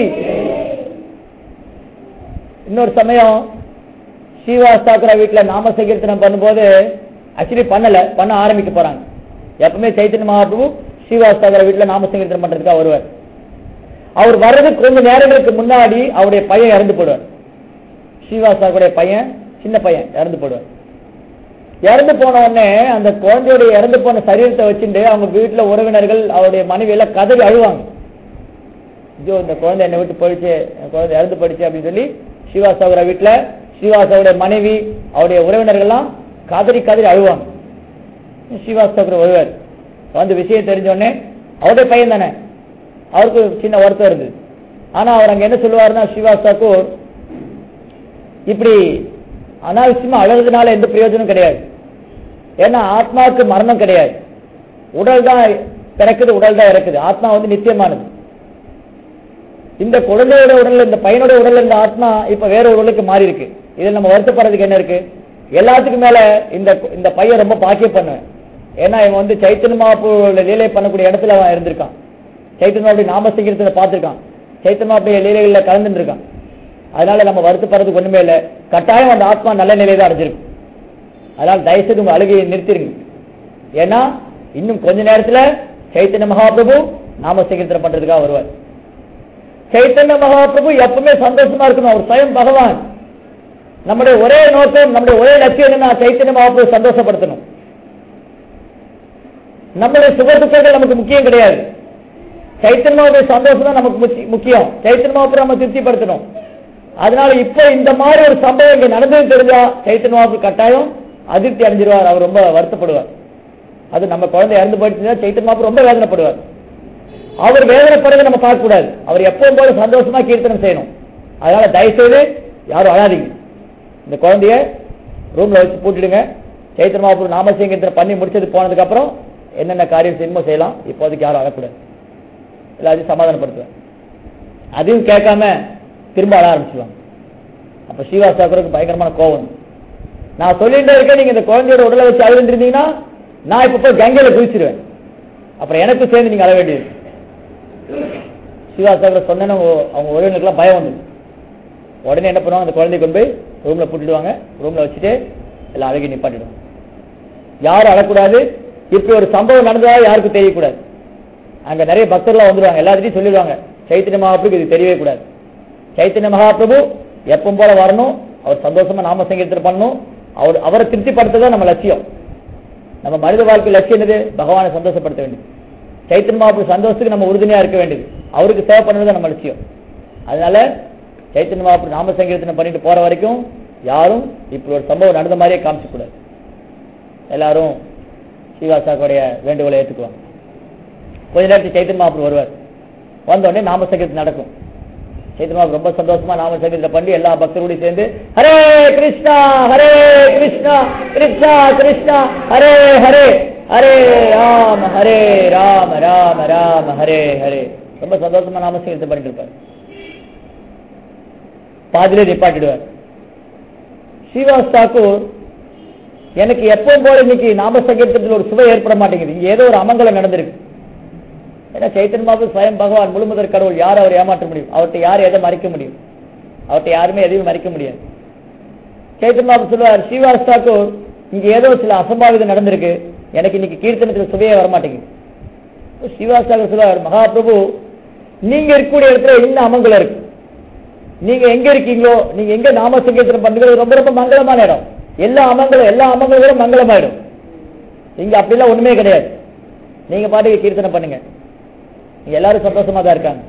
இன்னொரு சமயம் ஸ்ரீவாஸ் தாக்கூர் வீட்டுல நாம சங்கீர்த்தனம் பண்ணும்போது ஆக்சுவலி பண்ணல, பண்ண ஆரம்பிக்க போறாங்க. எப்பவுமே சைத்தன்ய மகாபிரபு ஸ்ரீவாஸ் தாக்கூர் வீட்டுல நாம சங்கீர்த்தனம் பண்றதுக்காக வருவார். அவர் வர்றதுக்கு கொஞ்சம் நேரங்களுக்கு முன்னாடி அவருடைய பையன் இறந்து போடுவார். ஸ்ரீவாஸ் தாக்கூருடைய பையன், சின்ன பையன் இறந்து போடுவார். இறந்து போன உடனே அந்த குழந்தையோட இறந்து போன சரீரத்தை வச்சுட்டு அவங்க வீட்டுல உறவினர்கள் அவருடைய மனைவி எல்லாம் கதறி அழுவாங்க. ஐயோ இந்த குழந்தை என்னை விட்டு போயிடுச்சு, குழந்தை இறந்து போயிடுச்சு அப்படின்னு சொல்லி ஸ்ரீவாஸ் தாக்கூர் வீட்டுல ஸ்ரீவாசாவுடைய மனைவி அவருடைய உறவினர்கள் எல்லாம் கதறி கதறி அழுவாங்க. ஸ்ரீவாஸ் தாக்கூர் வருவார். வந்து விஷயம் தெரிஞ்ச உடனே அவருடைய பையன் தானே, அவருக்கு சின்ன வருத்தம் இருந்தது. ஆனா அவர் அங்க என்ன சொல்லுவாருன்னா, ஸ்ரீவாஸ் தாக்கூர் இப்படி அனாவசியமா அழகுனால எந்த பிரயோஜனம் கிடையாது. ஏன்னா ஆத்மாவுக்கு மரணம் கிடையாது, உடல் தான் பிறக்குது, உடல் தான் இறக்குது, ஆத்மா வந்து நித்தியமானது. இந்த குழந்தையோட உடல், இந்த பையனோட உடல், இந்த ஆத்மா இப்ப வேற ஒரு உடலுக்கு மாறி இருக்கு. இதில் நம்ம வருத்தப்படுறதுக்கு என்ன இருக்கு? எல்லாத்துக்கும் மேல இந்த இந்த பையன் ரொம்ப பாக்கியம் பண்ணுவேன். ஏன்னா இவன் வந்து சைத்தன்ய மகாபிரபு லீலை பண்ணக்கூடிய இடத்துல அவன் இருந்திருக்கான். சைத்தன்ய மகாபிரபு நாம சங்கீர்த்தனை பார்த்திருக்கான், சைத்தன்ய மகாபிரபு லீலைகளில் கலந்துட்டு இருக்கான். அதனால நம்ம வருத்தப்படுறதுக்கு ஒண்ணுமே இல்லை. கட்டாயம் அந்த ஆத்மா நல்ல நிலையை தான் அடைஞ்சிருக்கும். அதனால தயவுசெய்து உங்க அழுகையை நிறுத்திருங்க. ஏன்னா இன்னும் கொஞ்ச நேரத்துல சைத்தன்ய மகாபிரபு நாம சங்கீர்த்தனை பண்றதுக்காக வருவார். சைத்தன்ய மகாபிரபு எப்பவுமே சந்தோஷமா இருக்கணும். அவர் சுயம் பகவான். நம்முடைய ஒரே நோக்கம், நம்முடைய ஒரே லட்சியம் என்னன்னா சைத்தன்ய மகாபிரபு சந்தோஷப்படுத்தணும். நம்முடைய சுகதுக்கங்கள் நமக்கு முக்கியம் கிடையாது. சைத்தன்ய மகாபிரபு சந்தோஷம் தான் நமக்கு முக்கியம். சைத்தன்ய மகாபிரபு நம்ம திருப்திப்படுத்தணும். அதனால இப்ப இந்த மாதிரி ஒரு சம்பவம் இங்க நடந்தது தெரிஞ்சா சைத்தன்ய மகாபிரபு கட்டாயம் அதிருப்தி அடைஞ்சிருவார். அவர் ரொம்ப வருத்தப்படுவார். அது நம்ம குழந்தை இறந்து போயிடுச்சுன்னா சைத்தன்ய மகாபிரபு ரொம்ப வேதனைப்படுவார். அவர் வேதனைப்படுறதை நம்ம பார்க்க கூடாது. அவர் எப்பவும் போல சந்தோஷமா கீர்த்தனம் செய்யணும். அதனால தயவுசெய்து யாரும் அழாதீங்க. இந்த குழந்தைய ரூம்ல வச்சு பூட்டிடுங்க. சைத்தன்ய மகாபிரபு நாம சங்கீர்த்தனை பண்ணி முடிச்சது போனதுக்கு அப்புறம் என்னென்ன காரியம் செய்யணுமோ செய்யலாம். இப்போதைக்கு யாரும் அழக்கூடாது. எல்லாத்தையும் சமாதானப்படுத்துவேன். அதையும் கேட்காம திரும்ப அழ ஆரம்பிச்சுவாங்க. அப்ப ஸ்ரீவாஸ் தாக்கூருக்கு பயங்கரமான கோவம். நான் சொல்லிட்டே இருக்கேன், நீங்க இந்த குழந்தையோட உடலை வச்சு அழுந்திருந்தீங்கன்னா நான் இப்ப போய் கங்கையில குதிச்சிருவேன். அப்புறம் எனக்கு சேர்ந்து நீங்க அழ வேண்டியது. ஸ்ரீவாஸ் தாக்கூர் சொன்னேன்னு அவங்க உறவினருக்குலாம் பயம் வந்து உடனே என்ன பண்ணுவாங்க, அந்த குழந்தைய கொண்டு போய் ரூம்ல போட்டுடுவாங்க. ரூம்ல வச்சுட்டு எல்லாம் அழகி நிப்பாட்டிடுவாங்க. யாரும் அழக்கூடாது. இப்படி ஒரு சம்பவம் நடந்ததா யாருக்கும் தெரியக்கூடாது. அங்க நிறைய பக்தர்கள்லாம் வந்துடுவாங்க. எல்லாத்தையும் சொல்லிடுவாங்க, சைத்தன்ய மகாபிரபு இது தெரியவே கூடாது. சைத்தன்ய மகாபிரபு எப்பவும் போல வரணும். அவர் சந்தோஷமா நாம சங்கீர்த்தனை பண்ணணும். அவர் அவரை திருப்திப்படுத்ததான் நம்ம லட்சியம். நம்ம மனித வாழ்க்கை லட்சியம் என்னது? பகவானை சந்தோஷப்படுத்த வேண்டியது. சைத்தன்ய மகாபிரபு சந்தோஷத்துக்கு நம்ம உறுதுணையா இருக்க வேண்டியது. அவருக்கு சேவை பண்ணது நம்ம லட்சியம். அதனால சைத்தன்ய மகாபிரபு நாம சங்கீர்த்தனை பண்ணிட்டு போற வரைக்கும் யாரும் இப்படி ஒரு சம்பவம் நடந்த மாதிரியே காமிக்க கூடாது. எல்லாரும் ஸ்ரீவாசாவுடைய வேண்டுகோளை ஏற்றுக்குவாங்க. கொஞ்ச நேரத்துக்கு சைத்தன்ய மகாபிரபு வருவார். வந்த உடனே நாம சங்கீர்த்தனை நடக்கும். சைத்தன்ய மகாபிரபு ரொம்ப சந்தோஷமா நாம சங்கீர்த்தனை பண்ணி எல்லா பக்தரோடையும் சேர்ந்து ஹரே கிருஷ்ணா ஹரே கிருஷ்ணா கிருஷ்ணா கிருஷ்ணா ஹரே ஹரே ஹரே ராம ஹரே ராம ராம ராம ஹரே ஹரே ரொம்ப சந்தோஷமா நாம சங்கீர்த்தனை பண்ணிட்டு இருப்பார். பாதிலே நிப்பாட்டிடுவார். ஸ்ரீவாஸ் தாக்கூர் எனக்கு எப்பவும் போல இன்னைக்கு நாம சங்கீர்த்தத்தில் ஒரு சுவை ஏற்பட மாட்டேங்குது, இங்க ஏதோ ஒரு அமங்கலம் நடந்திருக்கு. ஏன்னா சைத்தன்ய மகாபிரபு ஸ்வயம் பகவான் முழுமுதற் கடவுள், யார் அவர் ஏமாற்ற முடியும்? அவர்கிட்ட யார் எதை மறைக்க முடியும்? அவர்கிட்ட யாருமே எதையும் மறைக்க முடியாது. சைத்தன்ய மகாபிரபு சொல்லுவார், ஸ்ரீவாஸ் தாக்கூர் இங்க ஏதோ சில அசம்பாவிதம் நடந்திருக்கு, எனக்கு இன்னைக்கு கீர்த்தனத்தில் சுவையே வரமாட்டேங்குது. ஸ்ரீவாஸ் தாக்கூர் சொல்லுவார், மகாபிரபு நீங்க இருக்கக்கூடிய இடத்துல இன்னும் அமங்கலம் இருக்கு, நீங்க எங்க இருக்கீங்களோ, நீங்க எங்க நாம சங்கீர்த்தனம் பண்ணுறது ரொம்ப ரொம்ப மங்களமான இடம், எல்லா அமங்களும் எல்லா அமங்களும் மங்களமாயிடும். இங்க அப்படிலாம் ஒண்ணுமே கிடையாது, நீங்க பாட்டுக்கு கீர்த்தனை பண்ணுங்க, நீங்க எல்லாரும் சந்தோஷமா தான் இருக்காங்க.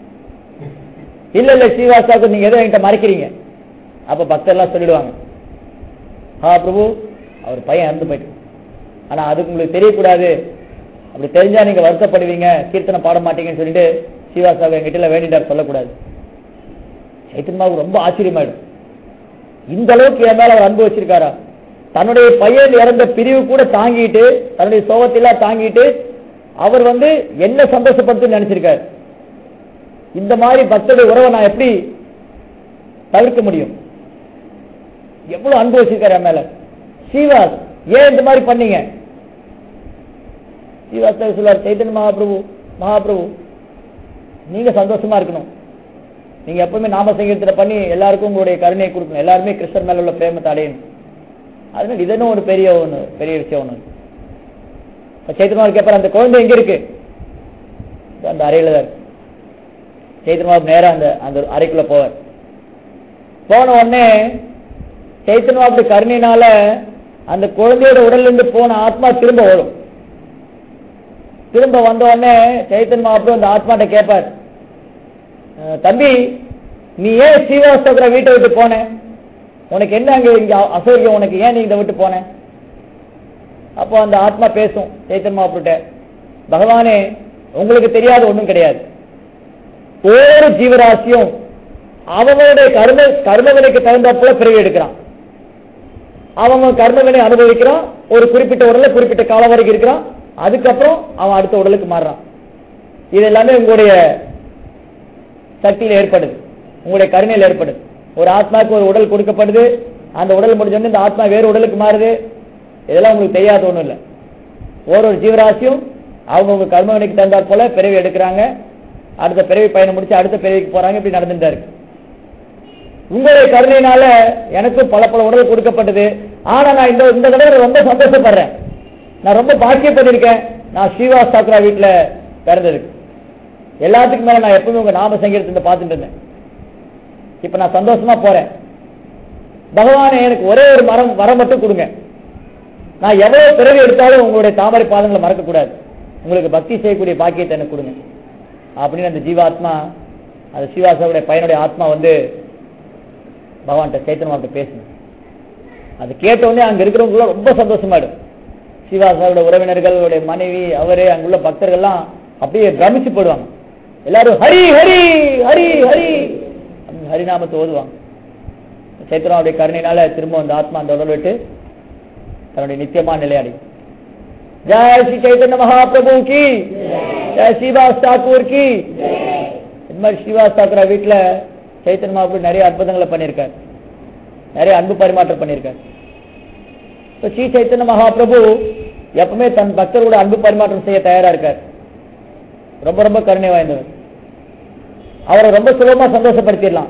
இல்ல இல்ல ஸ்ரீவாஸ் தாக்கூர் நீங்க ஏதோ என்கிட்ட மறைக்கிறீங்க. அப்ப பக்தர்லாம் சொல்லிடுவாங்க, ஹா பிரபு அவர் பையன் இறந்து போயிட்டு, ஆனா அதுக்கு உங்களுக்கு தெரியக்கூடாது, அப்படி தெரிஞ்சா நீங்க வருத்தப்படுவீங்க, கீர்த்தனை பாட மாட்டீங்கன்னு சொல்லிட்டு ஸ்ரீவாஸ் தாக்கூர் என்கிட்ட வேண்டிட்டார் சொல்லக்கூடாது. சைத்தன்யாவுக்கு ரொம்ப ஆச்சரியமாயிடும், இந்த அளவுக்கு என் மேல அவர் அன்பு வச்சிருக்காரா, தன்னுடைய பையன் இறந்த பிரிவு கூட தாங்கிட்டு, தன்னுடைய சோகத்தெல்லாம் தாங்கிட்டு அவர் வந்து என்ன சந்தோஷப்படுத்து நினைச்சிருக்காரு. இந்த மாதிரி பக்தருடைய உறவை நான் எப்படி தவிர்க்க முடியும்? எவ்வளவு அன்பு வச்சிருக்காரு என் மேல. ஸ்ரீவாஸ் ஏன் இந்த மாதிரி பண்ணீங்க? ஸ்ரீவாஸ் சொல்றார், சைத்தன்ய மகாபிரபு மகாபிரபு நீங்க சந்தோஷமா இருக்கணும், நீங்க எப்பவுமே நாம சங்கீர்த்தனை பண்ணி எல்லாருக்கும் உங்களுடைய கருணையை கொடுக்கணும், எல்லாருமே கிருஷ்ணர் மேல உள்ள பிரேமத்தை அடையணும். அதனால இதனும் ஒரு பெரிய ஒண்ணு பெரிய விஷயம் ஒண்ணு. சைத்தன்யா கேட்பார், அந்த குழந்தை எங்க இருக்கு? அந்த அறையில தான் இருக்கு. சைத்தன்யா நேரா அந்த அந்த அறைக்குள்ள போவார். போன உடனே சைத்தன்யா கருணையினால அந்த குழந்தையோட உடல்ல இருந்து போன ஆத்மா திரும்ப வரும். திரும்ப வந்த உடனே சைத்தன்ய மகாபிரபு அந்த ஆத்மாட்ட கேட்பார், தம்பி நீ ஏன் ஸ்ரீவாஸ் தாக்கூர் வீட்டை விட்டு போன? உனக்கு என்ன அங்க இங்க அசௌரியம், உனக்கு ஏன் நீ இதை விட்டு போன? அப்போ அந்த ஆத்மா பேசும் சைத்தன்ய மகாபிரபுட்ட, பகவானே உங்களுக்கு தெரியாத ஒண்ணும் கிடையாது, ஒவ்வொரு ஜீவராசியும் அவங்களுடைய கர்ம கர்மவினைக்கு தகுந்த போல பிறவி எடுக்கிறான், அவங்க கர்மவினை அனுபவிக்கிறான், ஒரு குறிப்பிட்ட உடல்ல குறிப்பிட்ட காலம் வரைக்கும் இருக்கிறான், அதுக்கப்புறம் அவன் அடுத்த உடலுக்கு மாறுறான். இது எல்லாமே உங்களுடைய சக்தியில் ஏற்படுது, உங்களுடைய கருணையில் ஏற்படுது. ஒரு ஆத்மாவுக்கு ஒரு உடல் கொடுக்கப்படுது, அந்த உடல் முடிஞ்சோன்னு இந்த ஆத்மா வேறு உடலுக்கு மாறுது, இதெல்லாம் உங்களுக்கு தெரியாத ஒண்ணும் இல்லை. ஒரு ஒரு ஜீவராசியும் அவங்கவுங்க கர்மவினைக்கு தகுந்தா போல பிறவி எடுக்கிறாங்க, அடுத்த பிறவி பயணம் முடிச்சு அடுத்த பிறவிக்கு போறாங்க, இப்படி நடந்துட்டு இருக்கு. உங்களுடைய கருணையினால எனக்கும் பல பல உடல் கொடுக்கப்பட்டது, ஆனா நான் இந்த இந்த தடவை ரொம்ப சந்தோஷப்படுறேன், நான் ரொம்ப பாக்கியப்பட்டிருக்கேன், நான் ஸ்ரீவாஸ் தாக்கூரா வீட்டுல பிறந்ததுக்கு. எல்லாத்துக்கும் மேல நான் எப்பவுமே உங்க நாம சங்கீர்த்தனை பார்த்துட்டு இருந்தேன், இப்ப நான் சந்தோஷமா போறேன். பகவானே எனக்கு ஒரே ஒரு மரம் வரம் மட்டும் கொடுங்க, நான் எவ்வளவு பிறவி எடுத்தாலும் உங்களுடைய தாமரை பாதங்களை மறக்க கூடாது, உங்களுக்கு பக்தி செய்யக்கூடிய பாக்கியத்தை எனக்கு கொடுங்க அப்படின்னு அந்த ஜீவாத்மா, அது ஸ்ரீவாசாவுடைய பையனுடைய ஆத்மா வந்து பகவான்கிட்ட சைத்தன்யா பேசணும். அது கேட்ட உடனே அங்க இருக்கிறவங்க ரொம்ப சந்தோஷமாயிடும். ஸ்ரீவாசாவுடைய உறவினர்களுடைய மனைவி, அவரு அங்குள்ள பக்தர்கள்லாம் அப்படியே பிரமிச்சு போடுவாங்க. எல்லாரும் ஹரி ஹரி ஹரி ஹரி ஹரிநாமத்தை ஓதுவாங்க. சைத்தன்யாவுடைய கருணையினால திரும்ப அந்த ஆத்மா அந்த உடல் விட்டு தன்னுடைய நித்தியமான நிலையாடி. ஜெய் ஸ்ரீ சைத்தன்ய மகாபிரபு கி ஜெய், ஸ்ரீவாஸ் தாக்கூர் கி. இந்த மாதிரி ஸ்ரீவாஸ் தாக்கூரா வீட்டுல சைத்தன்ய மகாபிரபு நிறைய அற்புதங்களை பண்ணியிருக்காரு, நிறைய அன்பு பரிமாற்றம் பண்ணியிருக்காரு. ஸ்ரீ சைத்தன்ய மகாபிரபு எப்பவுமே தன் பக்தர்களோட அன்பு பரிமாற்றம் செய்ய தயாரா இருக்கார். ரொம்ப ரொம்ப கருணை வாய்ந்தவர். அவரை ரொம்ப சுலபமா சந்தோஷப்படுத்திடலாம்.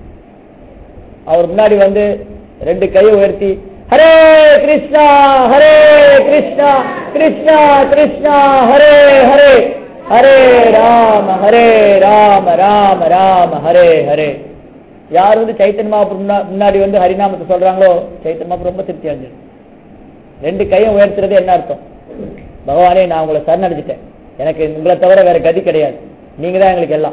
அவர் முன்னாடி வந்து ரெண்டு கையை உயர்த்தி ஹரே கிருஷ்ணா ஹரே கிருஷ்ணா கிருஷ்ணா கிருஷ்ணா ஹரே ஹரே ஹரே ராம ஹரே ராம ராம ராம ஹரே ஹரே. யார் வந்து சைத்தன்ய மகாபிரபு முன்னாடி வந்து ஹரிநாமத்தை சொல்றாங்களோ சைத்தன்ய மகாபிரபு ரொம்ப திருப்தி அடைஞ்சிடும். ரெண்டு கையும் உயர்த்துறது என்ன அர்த்தம்? பகவானே நான் உங்களை சரணடைஞ்சிட்டேன், எனக்கு உங்களை தவிர வேற கதி கிடையாது, நீங்க தான் எங்களுக்கு எல்லாம்.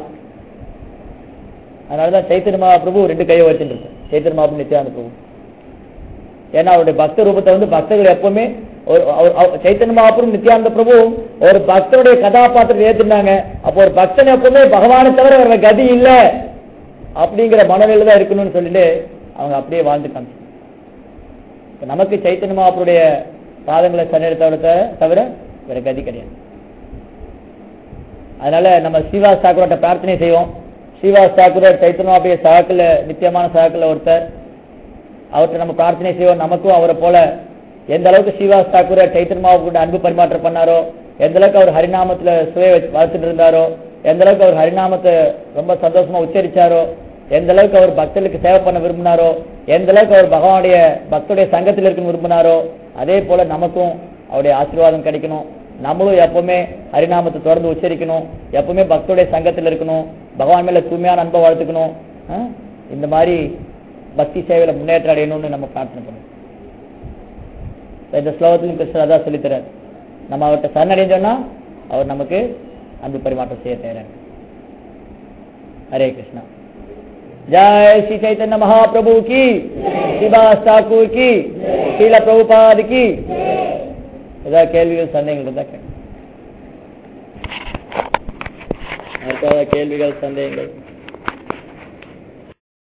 அதனாலதான் சைத்தன்ய மகாபிரபு ரெண்டு கையை உயர்த்திட்டு இருக்கு, சைத்தன்ய மகாபிரபு நித்யானந்த பிரபு. ஏன்னா அவருடைய பக்த ரூபத்தை வந்து பக்தர்கள் எப்பவுமே சைத்தன்ய மகாபிரபு நித்யானந்த பிரபு ஒரு பக்தருடைய கதாபாத்திரத்தை ஏத்துனாங்க. அப்போ ஒரு பக்தன் எப்பவுமே பகவானை தவிர வேற கதி இல்லை அப்படிங்கிற மனநிலை தான் இருக்கணும்னு சொல்லிட்டு அவங்க அப்படியே வாழ்ந்துட்டாங்க. நமக்கு சைத்தன்ய மகாபிரபுடைய பாதங்களை சன்னெடுத்த தவிர வேற கதி கிடையாது. அதனால நம்ம ஸ்ரீவாஸ் தாக்கூர்ட்ட பிரார்த்தனை செய்வோம். ஸ்ரீவாஸ் தாக்கூர் சைத்தன்யாவுடைய சகாக்கள், நித்தியமான சகாக்கள் ஒருத்தர். அவர்கிட்ட நம்ம பிரார்த்தனை செய்வோம். நமக்கும் அவரை போல எந்த அளவுக்கு ஸ்ரீவாஸ் தாக்கூர் சைத்தன்யாவுக்கு அன்பு பரிமாற்றம் பண்ணாரோ, எந்த அளவுக்கு அவர் ஹரிநாமத்துல சுய வளர்த்துட்டு இருந்தாரோ, எந்த அளவுக்கு அவர் ஹரிநாமத்தை ரொம்ப சந்தோஷமா உச்சரிச்சாரோ, எந்த அளவுக்கு அவர் பக்தர்களுக்கு சேவை பண்ண விரும்பினாரோ, எந்த அளவுக்கு அவர் பகவானுடைய பக்தருடைய சங்கத்தில் இருக்கணும் விரும்பினாரோ, அதே போல நமக்கும் அவருடைய ஆசீர்வாதம் கிடைக்கணும். நம்மளும் எப்பவுமே ஹரிநாமத்தை தொடர்ந்து உச்சரிக்கணும், எப்பவுமே பக்தருடைய சங்கத்தில் இருக்கணும், பகவான் மேல தூய்மையான அன்பை வளர்த்துக்கணும். இந்த மாதிரி பக்தி சேவையில முன்னேற்றம் அடையணும்னு நம்ம பிரார்த்தனை பண்ணணும். இந்த ஸ்லோகத்திலும் கிருஷ்ணர் அதான் சொல்லித்தரார். நம்ம அவர்கிட்ட சரணடைஞ்சோம்னா அவர் நமக்கு அன்பு பரிமாற்றம் செய்ய தயாராக. ஹரே கிருஷ்ணா. जय श्री चैतन्य महाप्रभु की, श्रीवास ठाकुर की, श्रील प्रभुपाद की. ஏதாவது கேள்விகள் சந்தேகங்கள் இருந்தா கேள்விகள் சந்தேகங்கள்